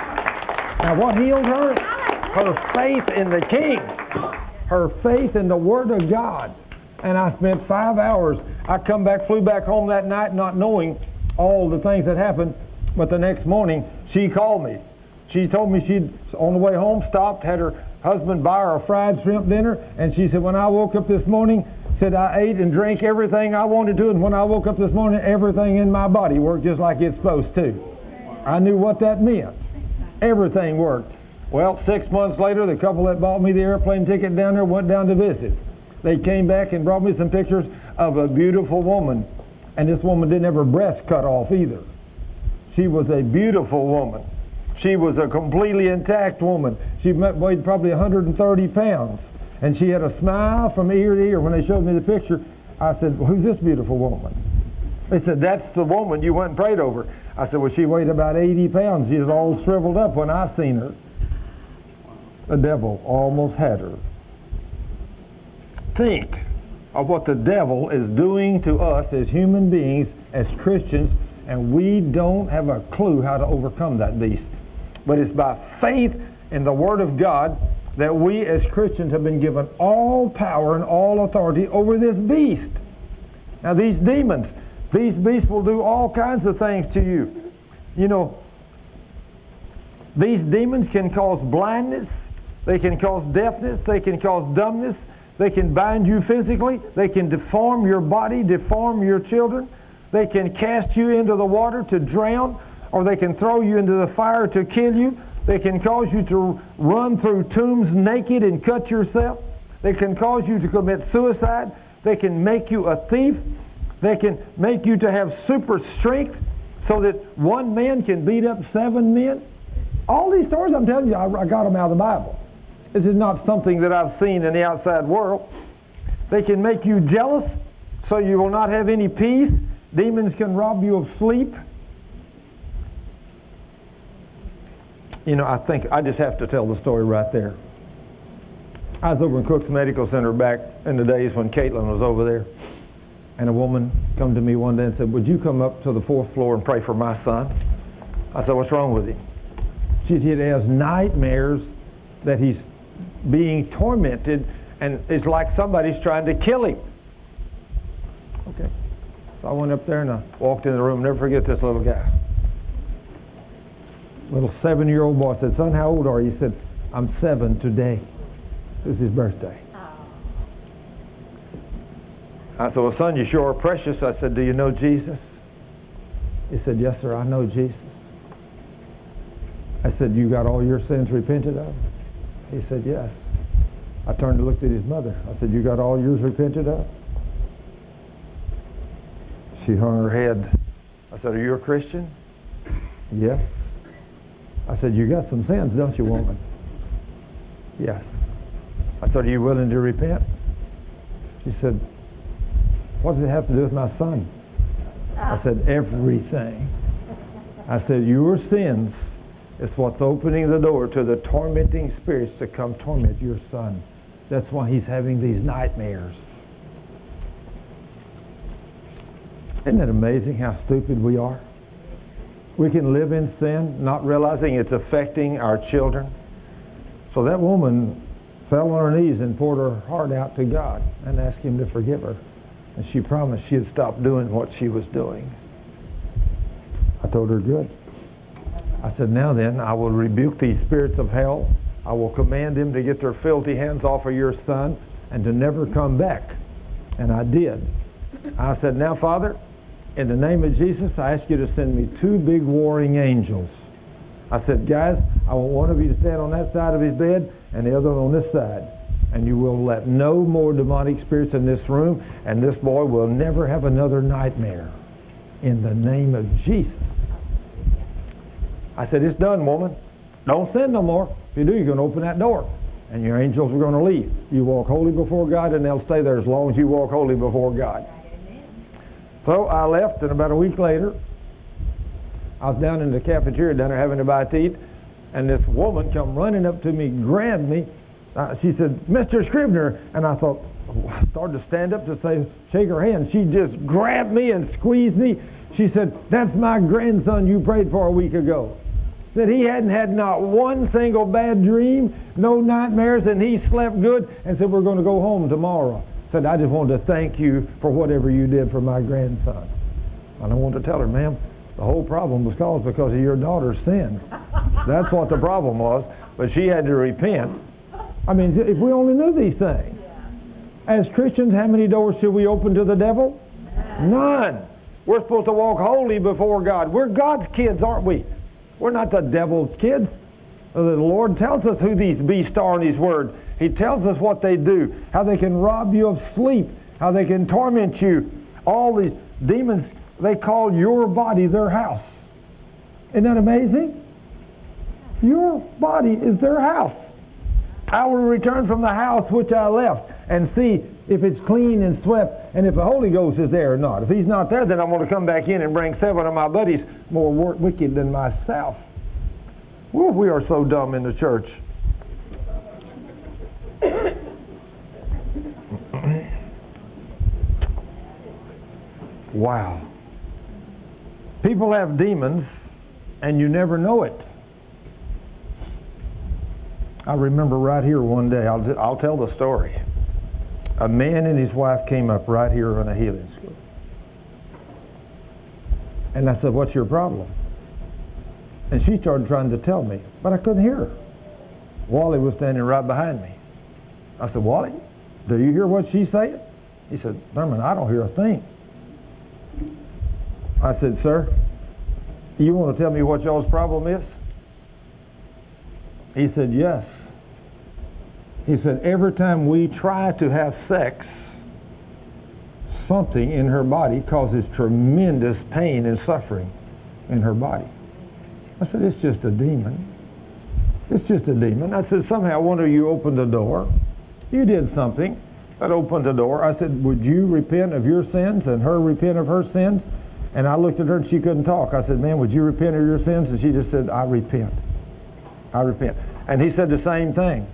Now, what healed her? Her faith in the King. Her faith in the Word of God. And I spent five hours. I come back, flew back home that night not knowing all the things that happened. But the next morning, she called me. She told me she'd, on the way home, stopped, had her husband buy her a fried shrimp dinner. And she said, when I woke up this morning, said I ate and drank everything I wanted to. And when I woke up this morning, everything in my body worked just like it's supposed to. I knew what that meant. Everything worked. Well, six months later, the couple that bought me the airplane ticket down there went down to visit. They came back and brought me some pictures of a beautiful woman. And this woman didn't have her breast cut off either. She was a beautiful woman. She was a completely intact woman. She weighed probably one hundred thirty pounds. And she had a smile from ear to ear. When they showed me the picture, I said, well, who's this beautiful woman? They said, that's the woman you went and prayed over. I said, well, she weighed about eighty pounds. She was all shriveled up when I seen her. The devil almost had her. Think of what the devil is doing to us as human beings, as Christians, and we don't have a clue how to overcome that beast. But it's by faith in the Word of God that we as Christians have been given all power and all authority over this beast. Now these demons, these beasts will do all kinds of things to you. You know, these demons can cause blindness, they can cause deafness, they can cause dumbness, they can bind you physically, they can deform your body, deform your children, they can cast you into the water to drown, or they can throw you into the fire to kill you. They can cause you to run through tombs naked and cut yourself. They can cause you to commit suicide. They can make you a thief. They can make you to have super strength so that one man can beat up seven men? All these stories I'm telling you, I, I got them out of the Bible. This is not something that I've seen in the outside world. They can make you jealous so you will not have any peace. Demons can rob you of sleep. You know, I think I just have to tell the story right there. I was over in Cook's Medical Center back in the days when Caitlin was over there. And a woman come to me one day and said, would you come up to the fourth floor and pray for my son? I said, what's wrong with him? She said, he has nightmares that he's being tormented and it's like somebody's trying to kill him. Okay. So I went up there and I walked in the room. Never forget this little guy. Little seven-year-old boy. I said, son, how old are you? He said, I'm seven today. It was his birthday. I said, well, son, you sure are precious. I said, do you know Jesus? He said, yes, sir, I know Jesus. I said, you got all your sins repented of? He said, yes. I turned and looked at his mother. I said, you got all yours repented of? She hung her head. I said, are you a Christian? Yes. I said, you got some sins, don't you, woman? Yes. I said, are you willing to repent? She said, what does it have to do with my son? I said, everything. I said, your sins is what's opening the door to the tormenting spirits to come torment your son. That's why he's having these nightmares. Isn't it amazing how stupid we are? We can live in sin, not realizing it's affecting our children. So that woman fell on her knees and poured her heart out to God and asked Him to forgive her. And she promised she'd stop doing what she was doing. I told her, good. I said, now then, I will rebuke these spirits of hell. I will command them to get their filthy hands off of your son and to never come back. And I did. I said, now, Father, in the name of Jesus, I ask you to send me two big warring angels. I said, guys, I want one of you to stand on that side of his bed and the other on this side. And you will let no more demonic spirits in this room, and this boy will never have another nightmare. In the name of Jesus. I said, it's done, woman. Don't sin no more. If you do, you're going to open that door. And your angels are going to leave. You walk holy before God, and they'll stay there as long as you walk holy before God. So I left, and about a week later, I was down in the cafeteria down there having a bite to eat, and this woman come running up to me, grabbed me. Uh, she said, Mister Scribner. And I thought, oh, I started to stand up to say, shake her hand. She just grabbed me and squeezed me. She said, that's my grandson you prayed for a week ago. Said he hadn't had not one single bad dream, no nightmares, and he slept good, and said, we're going to go home tomorrow. Said, I just wanted to thank you for whatever you did for my grandson. And I wanted to tell her, ma'am, the whole problem was caused because of your daughter's sin. That's what the problem was. But she had to repent. I mean, if we only knew these things. As Christians, how many doors should we open to the devil? None. We're supposed to walk holy before God. We're God's kids, aren't we? We're not the devil's kids. The Lord tells us who these beasts are in His Word. He tells us what they do, how they can rob you of sleep, how they can torment you. All these demons, they call your body their house. Isn't that amazing? Your body is their house. I will return from the house which I left and see if it's clean and swept and if the Holy Ghost is there or not. If He's not there, then I'm going to come back in and bring seven of my buddies more wicked than myself. Well, we are so dumb in the church. Wow. People have demons and you never know it. I remember right here one day, I'll, I'll tell the story. A man and his wife came up right here on a healing school. And I said, what's your problem? And she started trying to tell me, but I couldn't hear her. Wally was standing right behind me. I said, Wally, do you hear what she's saying? He said, Thurman, I don't hear a thing. I said, sir, you want to tell me what y'all's problem is? He said, yes. He said, every time we try to have sex, something in her body causes tremendous pain and suffering. in her body. I said, it's just a demon. It's just a demon. I said, somehow one of you opened the door. You did something that opened the door. I said, would you repent of your sins and her repent of her sins? And I looked at her and she couldn't talk. I said, man, would you repent of your sins? And she just said, I repent. I repent. And he said the same thing.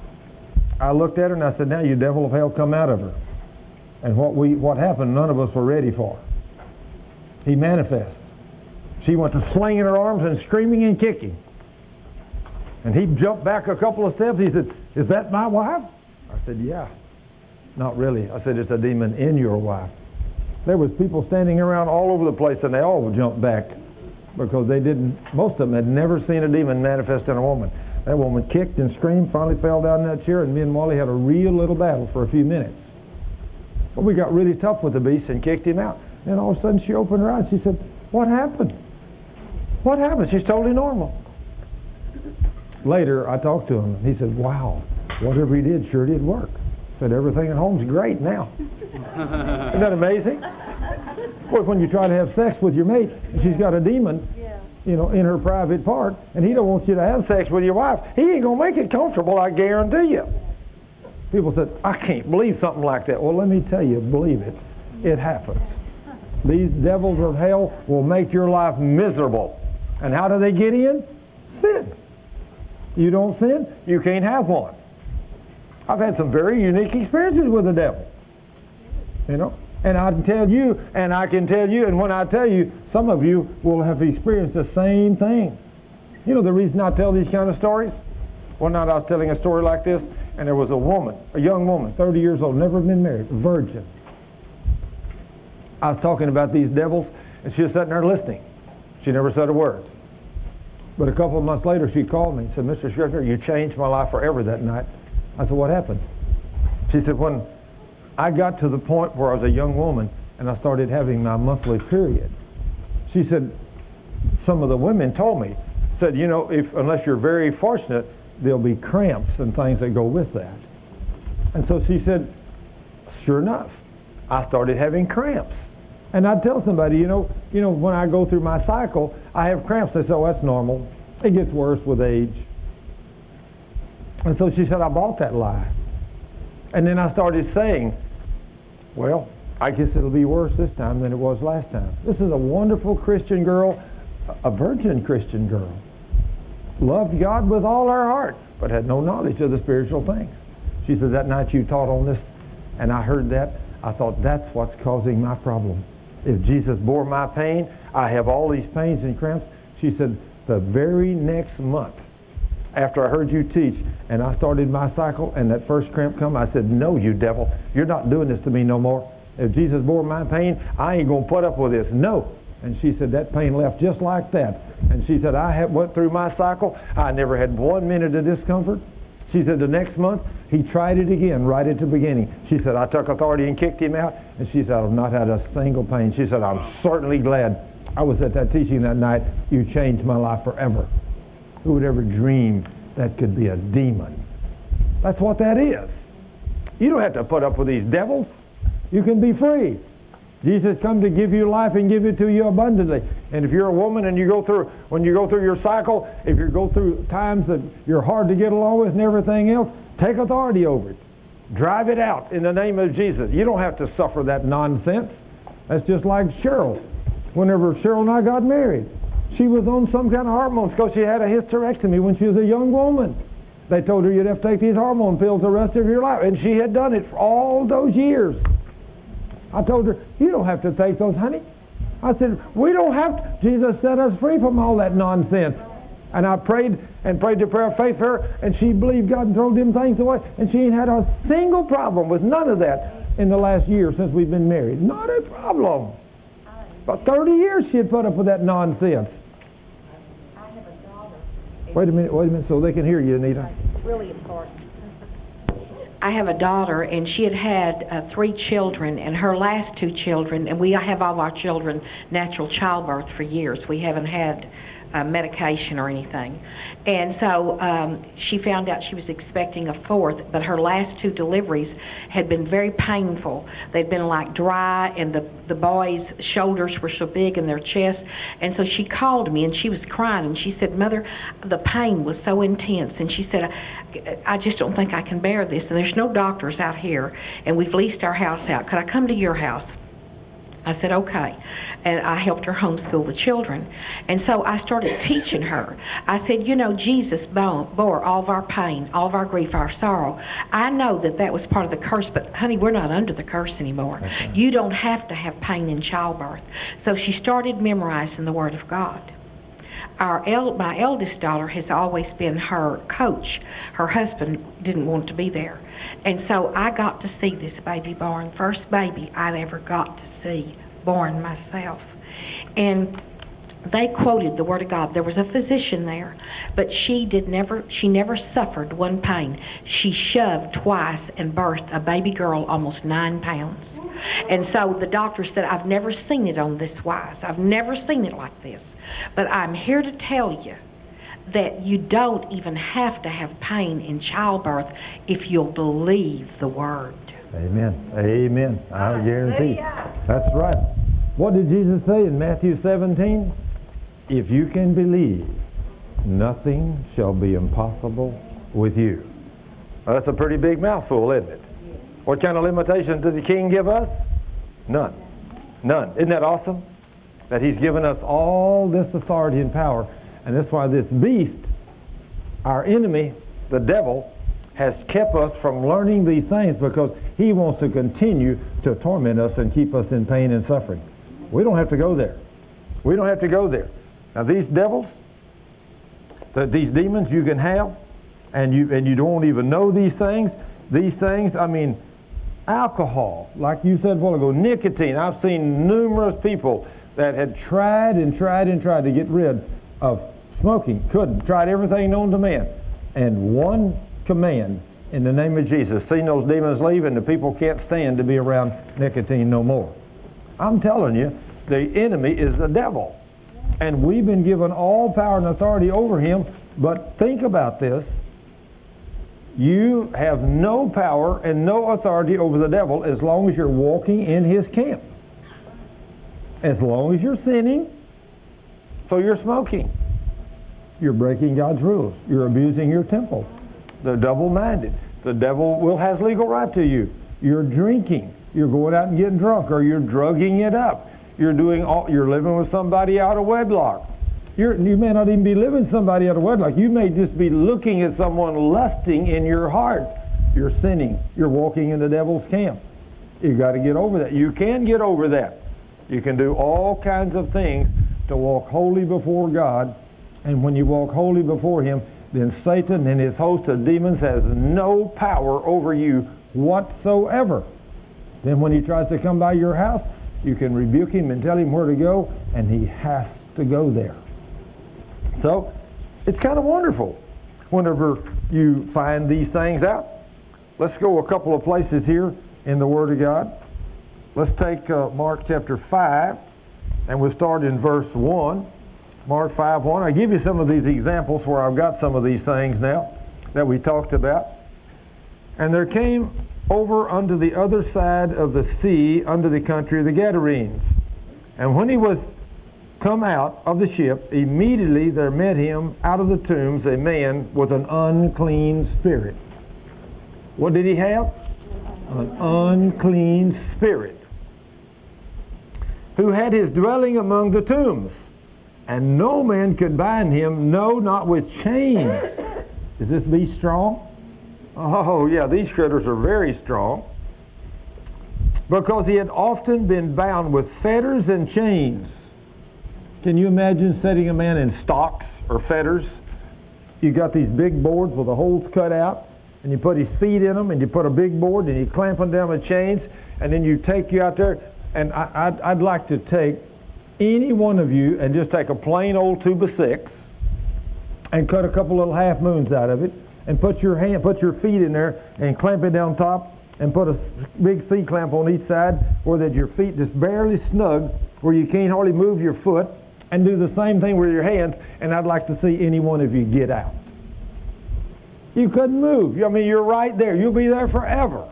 I looked at her and I said, now you devil of hell, come out of her. And what we what happened, none of us were ready for. He manifested. She went to slinging her arms and screaming and kicking. And he jumped back a couple of steps. He said, is that my wife? I said, yeah. Not really. I said, it's a demon in your wife. There was people standing around all over the place and they all jumped back because they didn't, most of them had never seen a demon manifest in a woman. That woman kicked and screamed, finally fell down in that chair, and me and Wally had a real little battle for a few minutes. But we got really tough with the beast and kicked him out. And all of a sudden she opened her eyes. She said, what happened? What happened? She's totally normal. Later, I talked to him. He said, wow, whatever he did sure did work. Said, everything at home's great now. Isn't that amazing? Of course, when you try to have sex with your mate, and she's got a demon, yeah. you know, in her private part, and he don't want you to have sex with your wife, he ain't going to make it comfortable, I guarantee you. People said, I can't believe something like that. Well, let me tell you, believe it. It happens. These devils of hell will make your life miserable. And how do they get in? Sin. You don't sin, you can't have one. I've had some very unique experiences with the devil. You know? And I can tell you, and I can tell you, and when I tell you, some of you will have experienced the same thing. You know the reason I tell these kind of stories? One night I was telling a story like this, and there was a woman, a young woman, thirty years old, never been married, virgin. I was talking about these devils, and she was sitting there listening. She never said a word. But a couple of months later, she called me and said, Mister Scrivener, you changed my life forever that night. I said, what happened? She said, when I got to the point where I was a young woman and I started having my monthly period, she said, some of the women told me, said, you know, if unless you're very fortunate, there'll be cramps and things that go with that. And so she said, sure enough, I started having cramps. And I'd tell somebody, you know, you know, when I go through my cycle, I have cramps. They say, oh, that's normal. It gets worse with age. And so she said, I bought that lie. And then I started saying, well, I guess it'll be worse this time than it was last time. This is a wonderful Christian girl, a virgin Christian girl. Loved God with all her heart, but had no knowledge of the spiritual things. She said, that night you taught on this, and I heard that. I thought, that's what's causing my problem. If Jesus bore my pain, I have all these pains and cramps. She said, the very next month, after I heard you teach, and I started my cycle, and that first cramp come, I said, no, you devil, you're not doing this to me no more. If Jesus bore my pain, I ain't going to put up with this. No. And she said, that pain left just like that. And she said, I have went through my cycle. I never had one minute of discomfort. She said, the next month, he tried it again right at the beginning. She said, I took authority and kicked him out. And she said, I've not had a single pain. She said, I'm certainly glad I was at that teaching that night. You changed my life forever. Who would ever dream that could be a demon? That's what that is. You don't have to put up with these devils. You can be free. Jesus come to give you life and give it to you abundantly. And if you're a woman and you go through, when you go through your cycle, if you go through times that you're hard to get along with and everything else, take authority over it. Drive it out in the name of Jesus. You don't have to suffer that nonsense. That's just like Cheryl. Whenever Cheryl and I got married, she was on some kind of hormones because she had a hysterectomy when she was a young woman. They told her you'd have to take these hormone pills the rest of your life. And she had done it for all those years. I told her, you don't have to take those, honey. I said, we don't have to. Jesus set us free from all that nonsense. And I prayed and prayed the prayer of faith for her, and she believed God and threw them things away. And she ain't had a single problem with none of that in the last year since we've been married. Not a problem. About thirty years she had put up with that nonsense. I have a daughter. Wait a minute, wait a minute, so they can hear you, Anita. It's really important. I have a daughter, and she had had uh, three children, and her last two children, and we have all our children natural childbirth for years. We haven't had uh, medication or anything. And so um, she found out she was expecting a fourth, but her last two deliveries had been very painful. They'd been like dry, and the, the boys' shoulders were so big in their chest. And so she called me, and she was crying, and she said, Mother, the pain was so intense. And she said, I, I just don't think I can bear this. And there's no doctors out here, and we've leased our house out. Could I come to your house? I said, okay. And I helped her homeschool the children. And so I started teaching her. I said, you know, Jesus bore all of our pain, all of our grief, our sorrow. I know that that was part of the curse, but honey, we're not under the curse anymore. Okay. You don't have to have pain in childbirth. So she started memorizing the Word of God. Our el- my eldest daughter has always been her coach. Her husband didn't want to be there. And so I got to see this baby born, first baby I'd ever got to see born myself. And they quoted the Word of God. There was a physician there, but she did never she never suffered one pain. She shoved twice and birthed a baby girl almost nine pounds. And so the doctor said, I've never seen it on this wise. I've never seen it like this. But I'm here to tell you that you don't even have to have pain in childbirth if you'll believe the Word. Amen. Amen. I guarantee. That's right. What did Jesus say in Matthew seventeen? If you can believe, nothing shall be impossible with you. Well, that's a pretty big mouthful, isn't it? What kind of limitations does the King give us? None. None. Isn't that awesome? That He's given us all this authority and power. And that's why this beast, our enemy, the devil, has kept us from learning these things, because he wants to continue to torment us and keep us in pain and suffering. We don't have to go there. We don't have to go there. Now these devils, the, these demons you can have, and you and you don't even know these things. These things, I mean, alcohol, like you said a while ago, nicotine. I've seen numerous people that had tried and tried and tried to get rid of smoking. Couldn't. Tried everything known to man. And one command in the name of Jesus, seen those demons leave, and the people can't stand to be around nicotine no more. I'm telling you, the enemy is the devil. And we've been given all power and authority over him. But think about this. You have no power and no authority over the devil as long as you're walking in his camp. As long as you're sinning, so you're smoking. You're breaking God's rules. You're abusing your temple. They're double-minded. The devil will has legal right to you. You're drinking. You're going out and getting drunk, or you're drugging it up. You're doing all. You're living with somebody out of wedlock. You're, you may not even be living with somebody out of wedlock. You may just be looking at someone lusting in your heart. You're sinning. You're walking in the devil's camp. You've got to get over that. You can get over that. You can do all kinds of things to walk holy before God. And when you walk holy before Him, then Satan and his host of demons has no power over you whatsoever. Then when he tries to come by your house, you can rebuke him and tell him where to go, and he has to go there. So, it's kind of wonderful whenever you find these things out. Let's go a couple of places here in the Word of God. Let's take uh, Mark chapter five, and we'll start in verse one. Mark five one. I give you some of these examples where I've got some of these things now that we talked about. And there came over unto the other side of the sea, unto the country of the Gadarenes. And when he was come out of the ship, immediately there met him out of the tombs a man with an unclean spirit. What did he have? An unclean spirit, who had his dwelling among the tombs. And no man could bind him, no, not with chains. Is this beast strong? Oh, yeah, these critters are very strong. Because he had often been bound with fetters and chains. Can you imagine setting a man in stocks or fetters? You got these big boards with the holes cut out, and you put his feet in them, and you put a big board, and you clamp them down with chains, and then you take you out there. And I, I'd, I'd like to take any one of you and just take a plain old two by six and cut a couple little half moons out of it, and put your hand, put your feet in there and clamp it down top, and put a big C clamp on each side where that your feet just barely snug, where you can't hardly move your foot, and do the same thing with your hands, and I'd like to see any one of you get out. You couldn't move. I mean, you're right there. You'll be there forever.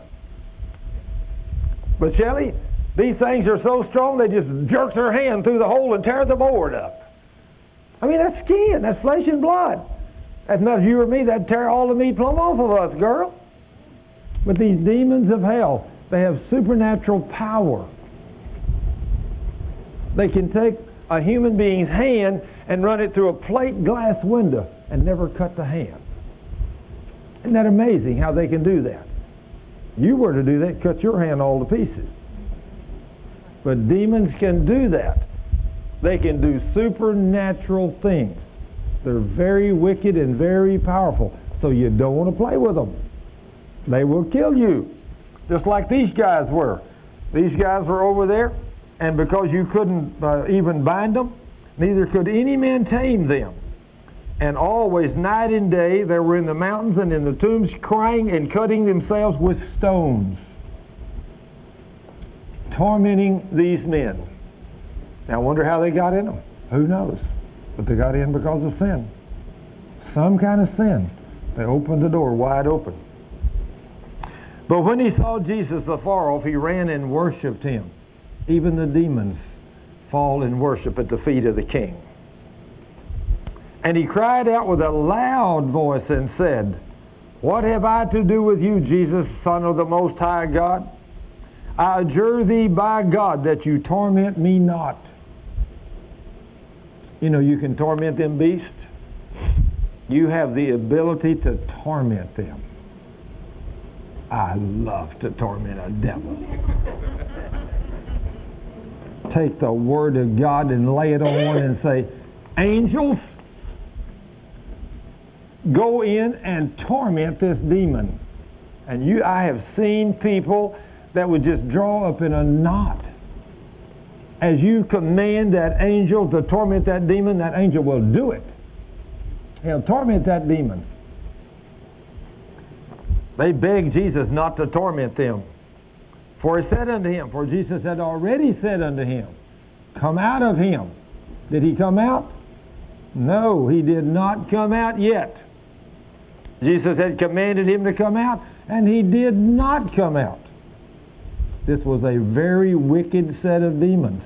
But Shelley, these things are so strong they just jerk their hand through the hole and tear the board up. I mean, that's skin. That's flesh and blood. That's not you or me. That'd tear all the meat plumb off of us, girl. But these demons of hell, they have supernatural power. They can take a human being's hand and run it through a plate glass window and never cut the hand. Isn't that amazing how they can do that? You were to do that, cut your hand all to pieces. But demons can do that. They can do supernatural things. They're very wicked and very powerful. So you don't want to play with them. They will kill you. Just like these guys were. These guys were over there, and because you couldn't uh, even bind them, neither could any man tame them. And always, night and day, they were in the mountains and in the tombs crying and cutting themselves with stones, tormenting these men. Now I wonder how they got in them. Who knows? But they got in because of sin. Some kind of sin. They opened the door wide open. But when he saw Jesus afar off, he ran and worshipped him. Even the demons fall in worship at the feet of the King. And he cried out with a loud voice and said, "What have I to do with you, Jesus, Son of the Most High God? I adjure thee by God that you torment me not." You know, you can torment them beasts. You have the ability to torment them. I love to torment a devil. Take the Word of God and lay it on one and say, "Angels, go in and torment this demon." And you, I have seen people that would just draw up in a knot. As you command that angel to torment that demon, that angel will do it. He'll torment that demon. They begged Jesus not to torment them. For he said unto him, for Jesus had already said unto him, "Come out of him." Did he come out? No, he did not come out yet. Jesus had commanded him to come out, and he did not come out. This was a very wicked set of demons.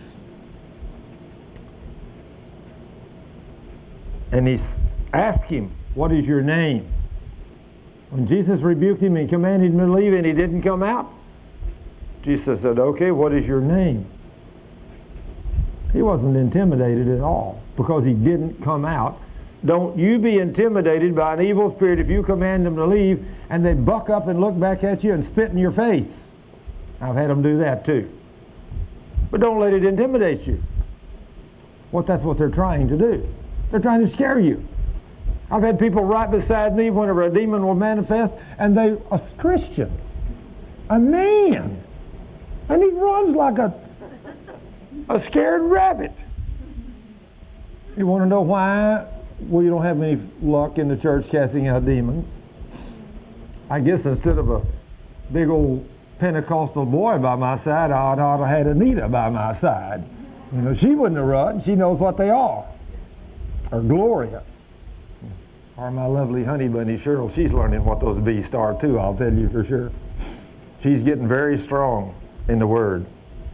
And he asked him, "What is your name?" When Jesus rebuked him and commanded him to leave and he didn't come out, Jesus said, "Okay, what is your name?" He wasn't intimidated at all because he didn't come out. Don't you be intimidated by an evil spirit if you command them to leave and they buck up and look back at you and spit in your face. I've had them do that too. But don't let it intimidate you. What that's what they're trying to do. They're trying to scare you. I've had people right beside me whenever a demon will manifest, and they a Christian, a man, and he runs like a a scared rabbit. You want to know why? Well, you don't have any luck in the church casting out demons. I guess instead of a big old Pentecostal boy by my side, I ought, ought to have had Anita by my side. You know, she wouldn't have run. She knows what they are. Or Gloria. Or my lovely honey bunny Cheryl. She's learning what those beasts are too, I'll tell you for sure. She's getting very strong in the Word.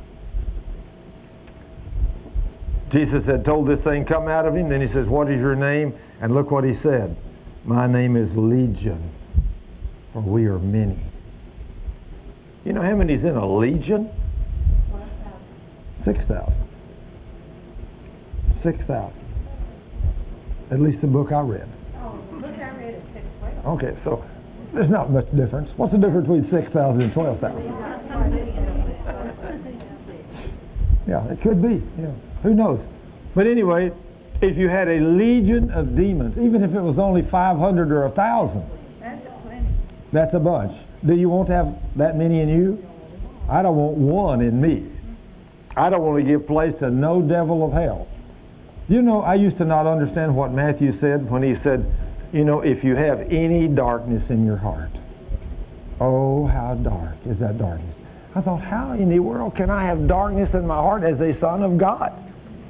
Jesus had told this thing come out of him. Then he says, "What is your name?" And look what he said. "My name is Legion, for we are many." You know how many's in a legion? Six thousand. Six thousand. At least the book I read. Oh, the book I read is six twelve. Okay, so there's not much difference. What's the difference between six thousand and twelve thousand? Yeah, it could be. Yeah. Who knows? But anyway, if you had a legion of demons, even if it was only five hundred or one thousand, That's plenty. that's a bunch. Do you want to have that many in you? I don't want one in me. I don't want to give place to no devil of hell. You know, I used to not understand what Matthew said when he said, you know, if you have any darkness in your heart. Oh, how dark is that darkness. I thought, how in the world can I have darkness in my heart as a son of God?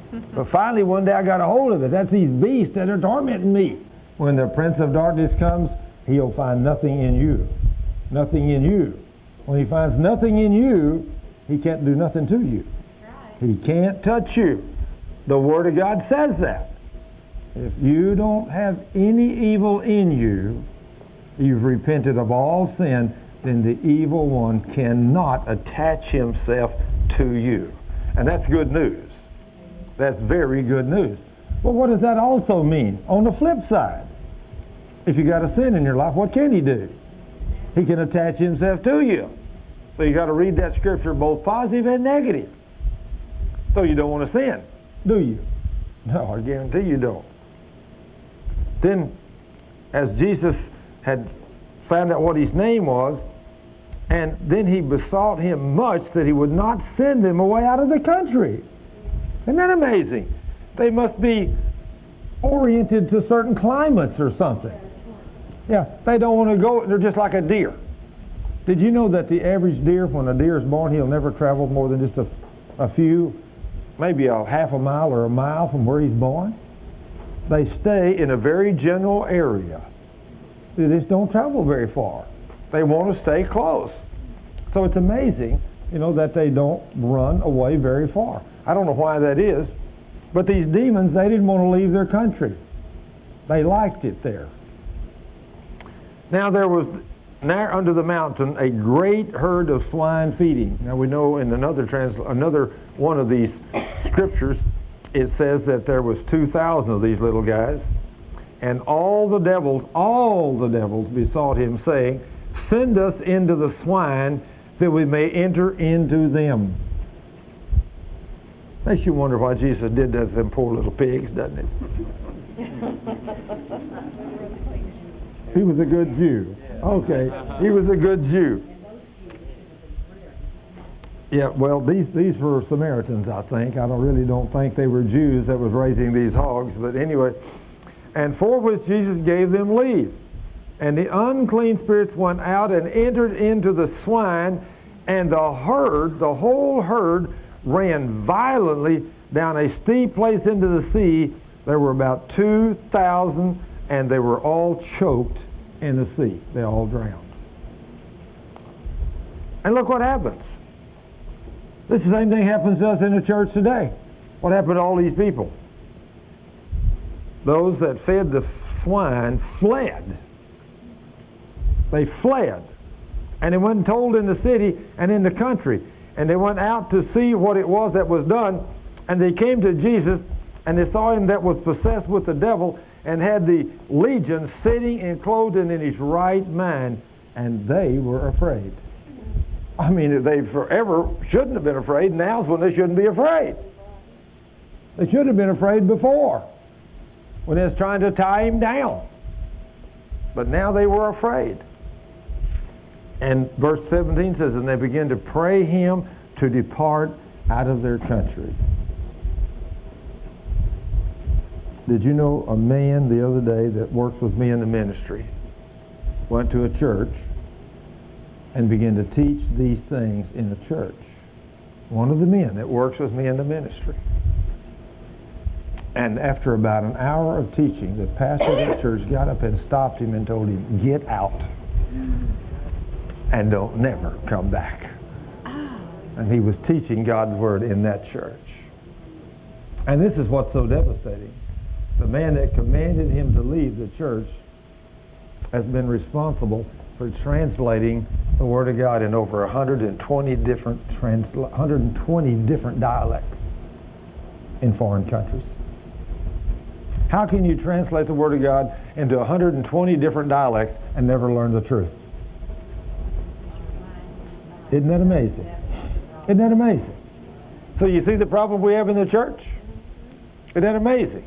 But finally, one day I got a hold of it. That's these beasts that are tormenting me. When the prince of darkness comes, he'll find nothing in you. Nothing in you. When he finds nothing in you, he can't do nothing to you. He can't touch you. The Word of God says that. If you don't have any evil in you, you've repented of all sin, then the evil one cannot attach himself to you. And that's good news. That's very good news. Well, what does that also mean? On the flip side, if you got a sin in your life, what can he do? He can attach himself to you. So you got to read that scripture both positive and negative. So you don't want to sin, do you? No, I guarantee you don't. Then, as Jesus had found out what his name was, and then he besought him much that he would not send them away out of the country. Isn't that amazing? They must be oriented to certain climates or something. Yeah, they don't want to go, they're just like a deer. Did you know that the average deer, when a deer is born, he'll never travel more than just a, a few, maybe a half a mile or a mile from where he's born? They stay in a very general area. They just don't travel very far. They want to stay close. So it's amazing, you know, that they don't run away very far. I don't know why that is, but these demons, they didn't want to leave their country. They liked it there. Now there was there under the mountain a great herd of swine feeding. Now we know in another transl- another one of these scriptures, it says that there was two thousand of these little guys, and all the devils, all the devils besought him, saying, "Send us into the swine, that we may enter into them." Makes you wonder why Jesus did that to them poor little pigs, doesn't it? He was a good Jew. Okay, he was a good Jew. Yeah, well, these these were Samaritans, I think. I don't really don't think they were Jews that was raising these hogs, but anyway. And for which Jesus gave them leave. And the unclean spirits went out and entered into the swine, and the herd, the whole herd, ran violently down a steep place into the sea. There were about two thousand, and they were all choked in the sea. They all drowned. And look what happens. This same thing happens to us in the church today. What happened to all these people? Those that fed the swine fled. They fled. And they went and told in the city and in the country. And they went out to see what it was that was done. And they came to Jesus, and they saw him that was possessed with the devil, and had the legion sitting and clothed and in his right mind. And they were afraid. I mean, they forever shouldn't have been afraid. Now's when they shouldn't be afraid. They should have been afraid before, when they was trying to tie him down. But now they were afraid. And verse seventeen says, and they began to pray him to depart out of their country. Did you know a man the other day that works with me in the ministry went to a church and began to teach these things in the church? One of the men that works with me in the ministry. And after about an hour of teaching, the pastor of the church got up and stopped him and told him, "Get out and don't never come back." And he was teaching God's Word in that church. And this is what's so devastating. The man that commanded him to leave the church has been responsible for translating the Word of God in over one hundred twenty different transla- one hundred twenty different dialects in foreign countries. How can you translate the Word of God into one hundred twenty different dialects and never learn the truth? Isn't that amazing? Isn't that amazing? So you see the problem we have in the church? Isn't that amazing?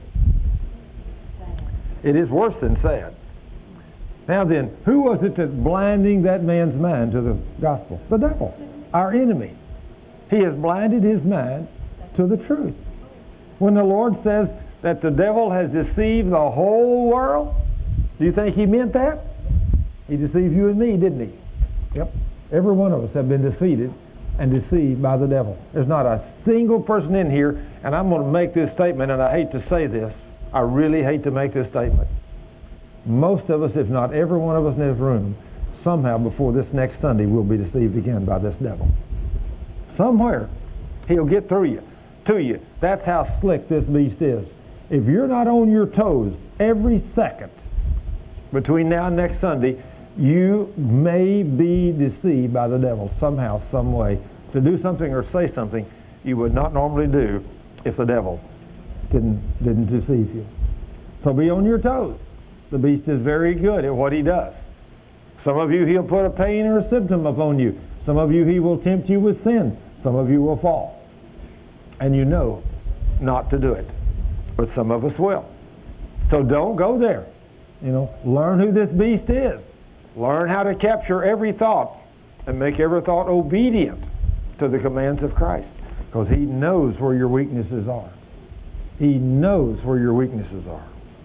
It is worse than sad. Now then, who was it that's blinding that man's mind to the gospel? The devil, our enemy. He has blinded his mind to the truth. When the Lord says that the devil has deceived the whole world, do you think he meant that? He deceived you and me, didn't he? Yep. Every one of us have been defeated and deceived by the devil. There's not a single person in here, and I'm going to make this statement, and I hate to say this. I really hate to make this statement. Most of us, if not every one of us in this room, somehow before this next Sunday will be deceived again by this devil. Somewhere he'll get through you, to you. That's how slick this beast is. If you're not on your toes every second between now and next Sunday, you may be deceived by the devil somehow, some way, to do something or say something you would not normally do if the devil didn't didn't deceive you. So be on your toes. The beast is very good at what he does. Some of you, he'll put a pain or a symptom upon you. Some of you, he will tempt you with sin. Some of you will fall. And you know not to do it. But some of us will. So don't go there. You know, learn who this beast is. Learn how to capture every thought and make every thought obedient to the commands of Christ. Because he knows where your weaknesses are. He knows where your weaknesses are.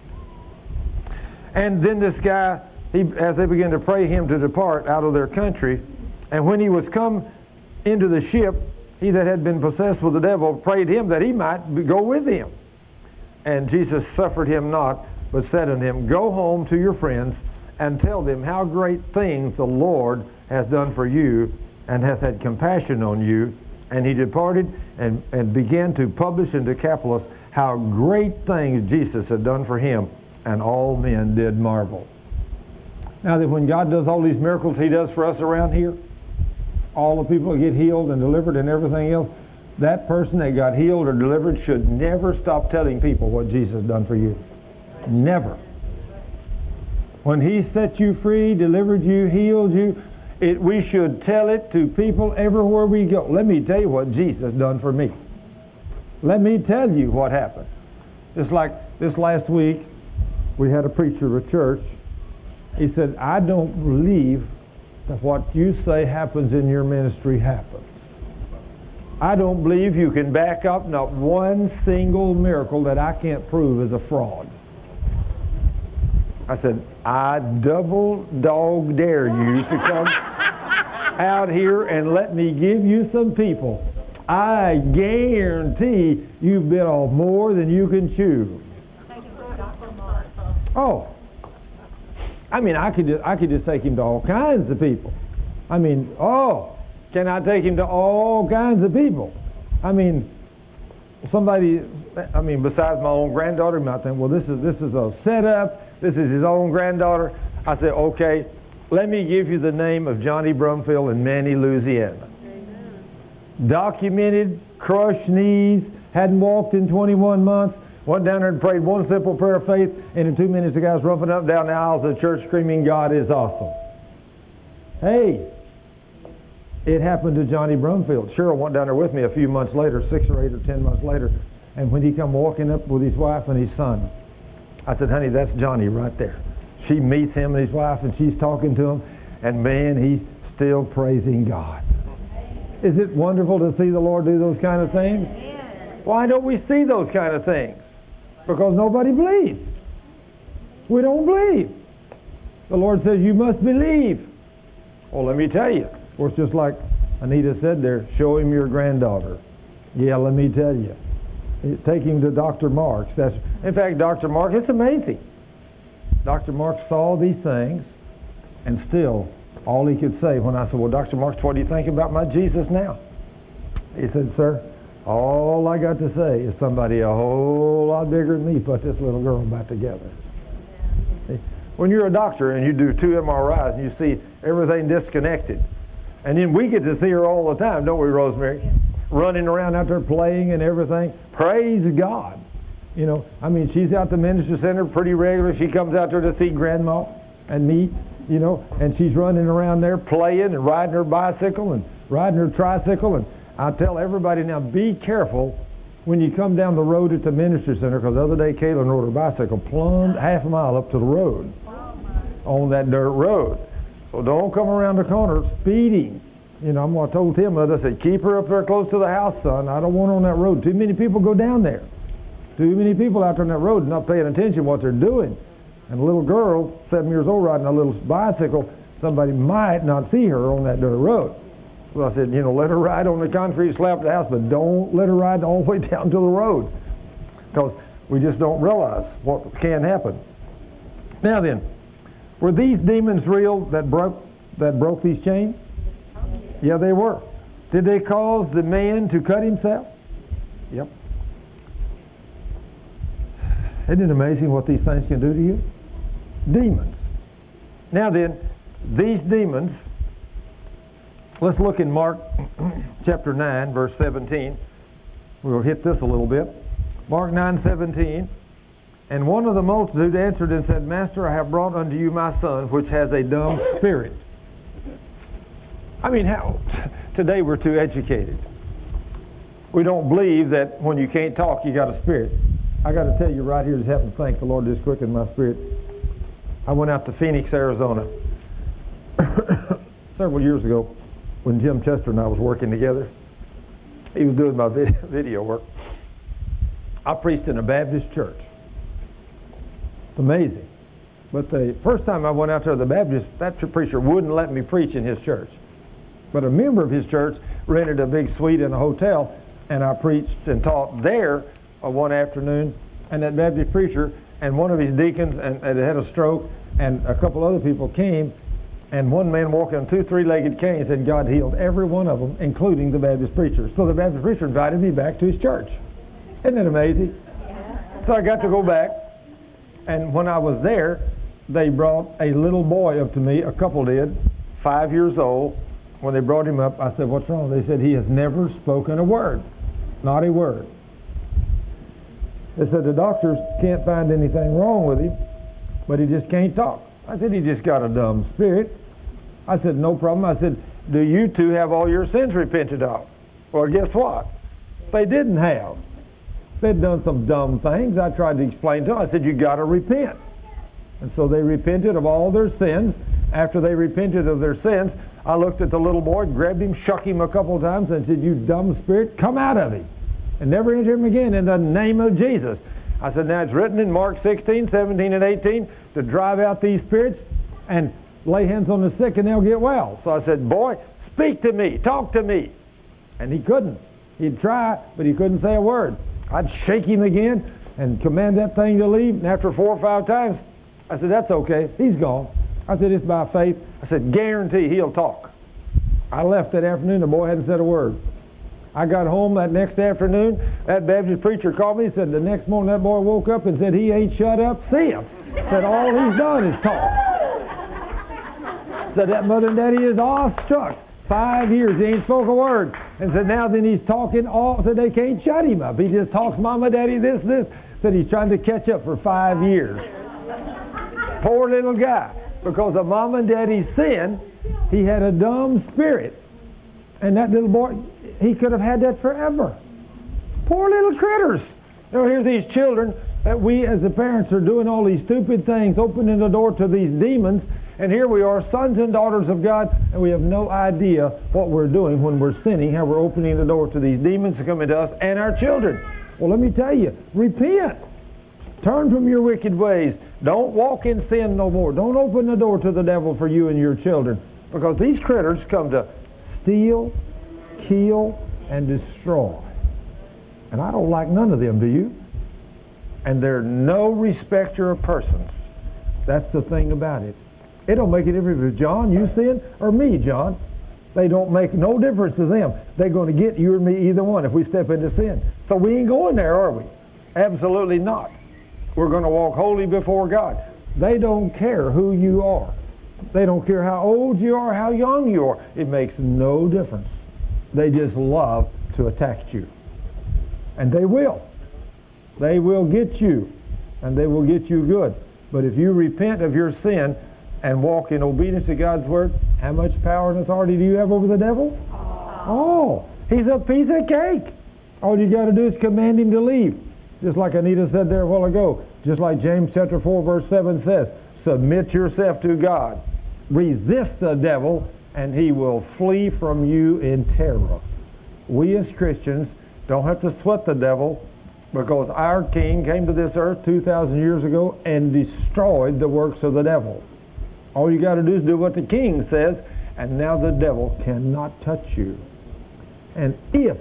And then this guy, he, as they began to pray him to depart out of their country, and when he was come into the ship, he that had been possessed with the devil prayed him that he might go with him. And Jesus suffered him not, but said unto him, Go home to your friends, and tell them how great things the Lord has done for you, and hath had compassion on you. And he departed and, and began to publish in Decapolis how great things Jesus had done for him, and all men did marvel. Now that when God does all these miracles he does for us around here, all the people that get healed and delivered and everything else, that person that got healed or delivered should never stop telling people what Jesus done for you. Never. When he set you free, delivered you, healed you, it, we should tell it to people everywhere we go. Let me tell you what Jesus done for me. Let me tell you what happened. Just like this last week, we had a preacher at church. He said, I don't believe that what you say happens in your ministry happens. I don't believe you can back up not one single miracle that I can't prove is a fraud. I said, I double dog dare you to come out here and let me give you some people. I guarantee you've bit off more than you can chew. Oh, I mean, I could just, I could just take him to all kinds of people. I mean, oh, can I take him to all kinds of people? I mean, somebody, I mean, besides my own granddaughter, you might think, well, this is this is a setup. This is his own granddaughter. I said, okay, let me give you the name of Johnny Brumfield in Manny, Louisiana. Amen. Documented, crushed knees, hadn't walked in twenty-one months. Went down there and prayed one simple prayer of faith, and in two minutes the guy's rumping up down the aisles of the church screaming, God is awesome. Hey, it happened to Johnny Brumfield. Cheryl went down there with me a few months later, six or eight or ten months later, and when he come walking up with his wife and his son, I said, honey, that's Johnny right there. She meets him and his wife, and she's talking to him, and man, he's still praising God. Is it wonderful to see the Lord do those kind of things? Why don't we see those kind of things? Because nobody believes. We don't believe. The Lord says you must believe. Well, let me tell you. Well, it's just like Anita said there, show him your granddaughter. Yeah, let me tell you. Take him to Doctor Marks. That's, in fact, Doctor Marks, it's amazing. Doctor Marks saw these things, and still, all he could say when I said, well, Doctor Marks, what do you think about my Jesus now? He said, sir, all I got to say is somebody a whole lot bigger than me put this little girl back together. See, when you're a doctor and you do two M R Is and you see everything disconnected, and then we get to see her all the time, don't we, Rosemary? Running around out there playing and everything. Praise God. You know, I mean, she's out the ministry center pretty regular. She comes out there to see Grandma and me, you know, and she's running around there playing and riding her bicycle and riding her tricycle. And I tell everybody now, be careful when you come down the road at the ministry center, because the other day Kaylin rode her bicycle plumbed half a mile up to the road on that dirt road. So don't come around the corner speeding. You know, I'm what I told Tim, I said, keep her up there close to the house, son. I don't want her on that road. Too many people go down there. Too many people out there on that road not paying attention to what they're doing. And a little girl, seven years old, riding a little bicycle, somebody might not see her on that dirt road. So I said, you know, let her ride on the concrete slab of the house, but don't let her ride all the way down to the road, because we just don't realize what can happen. Now then, were these demons real that broke that broke these chains? Yeah, they were. Did they cause the man to cut himself? Yep. Isn't it amazing what these things can do to you? Demons. Now then, these demons, let's look in Mark chapter nine, verse seventeen. We'll hit this a little bit. Mark nine seventeen. And one of the multitude answered and said, Master, I have brought unto you my son, which has a dumb spirit. I mean, how today we're too educated. We don't believe that when you can't talk, you got a spirit. I got to tell you right here, just happen to thank the Lord just quickened my spirit. I went out to Phoenix, Arizona several years ago when Jim Chester and I was working together. He was doing my video work. I preached in a Baptist church. It's amazing. But the first time I went out there, the Baptist, that preacher wouldn't let me preach in his church. But a member of his church rented a big suite in a hotel, and I preached and taught there uh, one afternoon. And that Baptist preacher and one of his deacons and, and had a stroke, and a couple other people came, and one man walking on two three-legged canes, and God healed every one of them, including the Baptist preacher. So the Baptist preacher invited me back to his church. Isn't that amazing? So I got to go back. And when I was there, they brought a little boy up to me, a couple did, five years old. When they brought him up, I said, what's wrong? They said, he has never spoken a word, not a word. They said, the doctors can't find anything wrong with him, but he just can't talk. I said, he just got a dumb spirit. I said, no problem. I said, do you two have all your sins repented of? Well, guess what? They didn't have. They'd done some dumb things. I tried to explain to them. I said, you got to repent. And so they repented of all their sins. After they repented of their sins, I looked at the little boy, grabbed him, shook him a couple of times, and said, you dumb spirit, come out of him. And never enter him again in the name of Jesus. I said, now it's written in Mark sixteen, seventeen, and eighteen to drive out these spirits and lay hands on the sick and they'll get well. So I said, boy, speak to me, talk to me. And he couldn't. He'd try, but he couldn't say a word. I'd shake him again and command that thing to leave. And after four or five times, I said, that's okay. He's gone. I said, it's by faith. I said, guarantee he'll talk. I left that afternoon. The boy hadn't said a word. I got home that next afternoon. That Baptist preacher called me and said the next morning that boy woke up and said, he ain't shut up since. Said all he's done is talk. Said that mother and daddy is awestruck. Five years he ain't spoke a word. And said now then he's talking all, said they can't shut him up. He just talks mama, daddy, this, this. Said he's trying to catch up for five years. Poor little guy. Because of mom and daddy's sin, he had a dumb spirit. And that little boy, he could have had that forever. Poor little critters. You know, here's these children that we as the parents are doing all these stupid things, opening the door to these demons. And here we are, sons and daughters of God, and we have no idea what we're doing when we're sinning, how we're opening the door to these demons to come into us and our children. Well, let me tell you, repent. Turn from your wicked ways. Don't walk in sin no more. Don't open the door to the devil for you and your children. Because these critters come to steal, kill, and destroy. And I don't like none of them, do you? And they're no respecter of persons. That's the thing about it. It don't make a difference if John, you sin, or me, John. They don't make no difference to them. They're going to get you or me, either one, if we step into sin. So we ain't going there, are we? Absolutely not. We're going to walk holy before God. They don't care who you are. They don't care how old you are, how young you are. It makes no difference. They just love to attack you. And they will. They will get you. And they will get you good. But if you repent of your sin and walk in obedience to God's word, how much power and authority do you have over the devil? Oh, he's a piece of cake. All you got to do is command him to leave. Just like Anita said there a while ago. Just like James chapter four verse seven says. Submit yourself to God. Resist the devil and he will flee from you in terror. We as Christians don't have to sweat the devil because our King came to this earth two thousand years ago and destroyed the works of the devil. All you got to do is do what the King says and now the devil cannot touch you. And if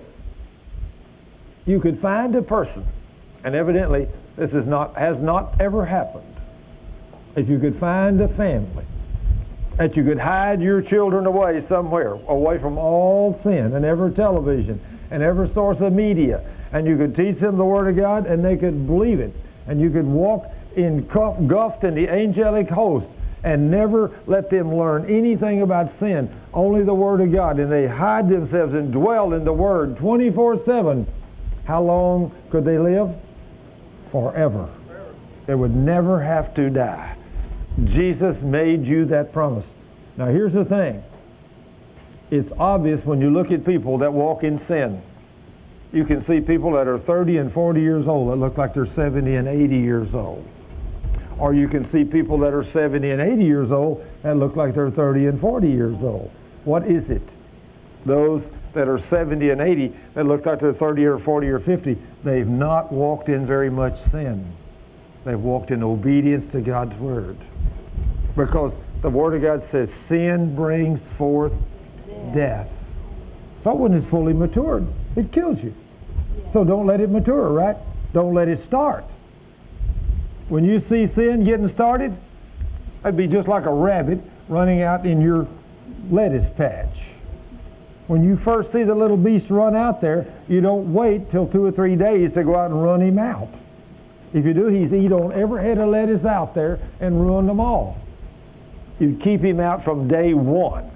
you could find a person, and evidently this is not has not ever happened, if you could find a family that you could hide your children away somewhere, away from all sin and every television and every source of media, and you could teach them the Word of God and they could believe it, and you could walk engulfed in the angelic host and never let them learn anything about sin, only the Word of God, and they hide themselves and dwell in the Word twenty-four seven, how long could they live? Forever. They would never have to die. Jesus made you that promise. Now here's the thing. It's obvious when you look at people that walk in sin. You can see people that are thirty and forty years old that look like they're seventy and eighty years old. Or you can see people that are seventy and eighty years old that look like they're thirty and forty years old. What is it? Those that are seventy and eighty that look like they're thirty or forty or fifty, they've not walked in very much sin. They've walked in obedience to God's Word. Because the Word of God says sin brings forth death. So when it's fully matured, it kills you. So don't let it mature, right? Don't let it start. When you see sin getting started, it'd be just like a rabbit running out in your lettuce patch. When you first see the little beast run out there, you don't wait till two or three days to go out and run him out. If you do, he's eat on every head of lettuce out there and ruin them all. You keep him out from day one.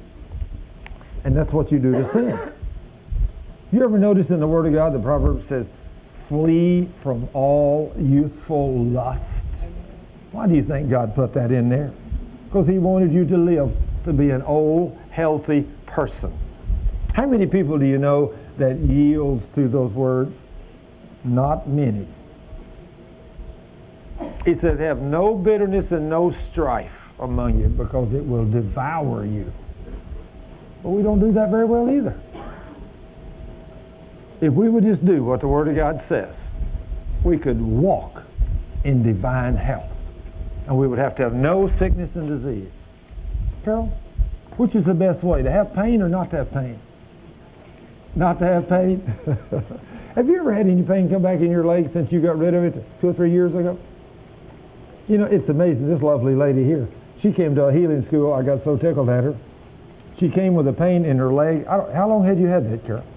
And that's what you do to sin. You ever notice in the Word of God, the Proverbs says, flee from all youthful lust? Why do you think God put that in there? Because He wanted you to live to be an old, healthy person. How many people do you know that yields to those words? Not many. It says, have no bitterness and no strife among you, because it will devour you. But we don't do that very well either. If we would just do what the Word of God says, we could walk in divine health. And we would have to have no sickness and disease. Carol, which is the best way? To have pain or not to have pain? Not to have pain? Have you ever had any pain come back in your leg since you got rid of it two or three years ago? You know, it's amazing. This lovely lady here, she came to a healing school. I got so tickled at her. She came with a pain in her leg. I don't, how long had you had that, Carol?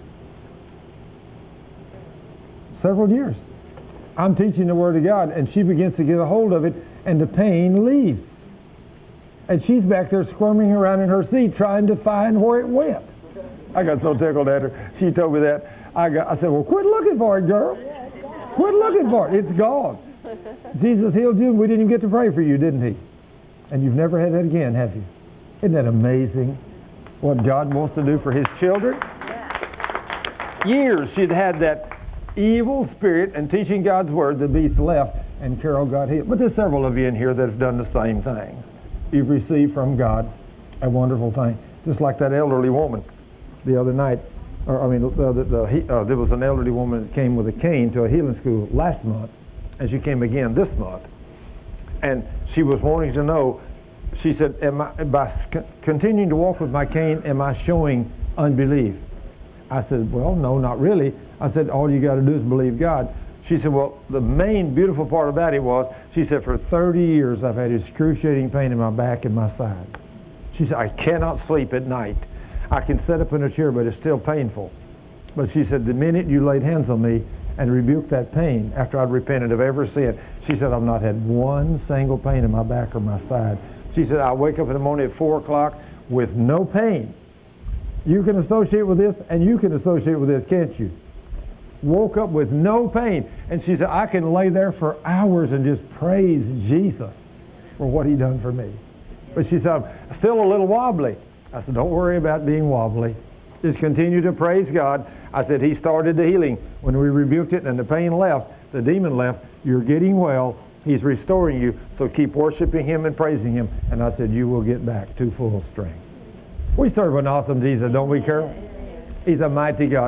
Several years. I'm teaching the Word of God, and she begins to get a hold of it, and the pain leaves. And she's back there squirming around in her seat trying to find where it went. I got so tickled at her. She told me that. I got. I said, well, quit looking for it, girl. Quit looking for it. It's gone. Jesus healed you, and we didn't even get to pray for you, didn't He? And you've never had that again, have you? Isn't that amazing what God wants to do for His children? Years she'd had that evil spirit, and teaching God's Word, the beast left, and Carol got healed. But there's several of you in here that have done the same thing. You've received from God a wonderful thing. Just like that elderly woman the other night. Or, I mean, the, the, the, uh, there was an elderly woman that came with a cane to a healing school last month, and she came again this month. And she was wanting to know, she said, am I, by continuing to walk with my cane, am I showing unbelief? I said, well, no, not really. I said, all you got to do is believe God. She said, well, the main beautiful part about it was, she said, for thirty years I've had excruciating pain in my back and my side. She said, I cannot sleep at night. I can sit up in a chair, but it's still painful. But she said, the minute you laid hands on me and rebuked that pain after I'd repented of every sin, she said, I've not had one single pain in my back or my side. She said, I wake up in the morning at four o'clock with no pain. You can associate with this, and you can associate with this, can't you? Woke up with no pain. And she said, I can lay there for hours and just praise Jesus for what He done for me. But she said, I'm still a little wobbly. I said, don't worry about being wobbly. Just continue to praise God. I said, He started the healing. When we rebuked it and the pain left, the demon left, you're getting well. He's restoring you. So keep worshiping Him and praising Him. And I said, you will get back to full strength. We serve an awesome Jesus, don't we, Carol? He's a mighty God.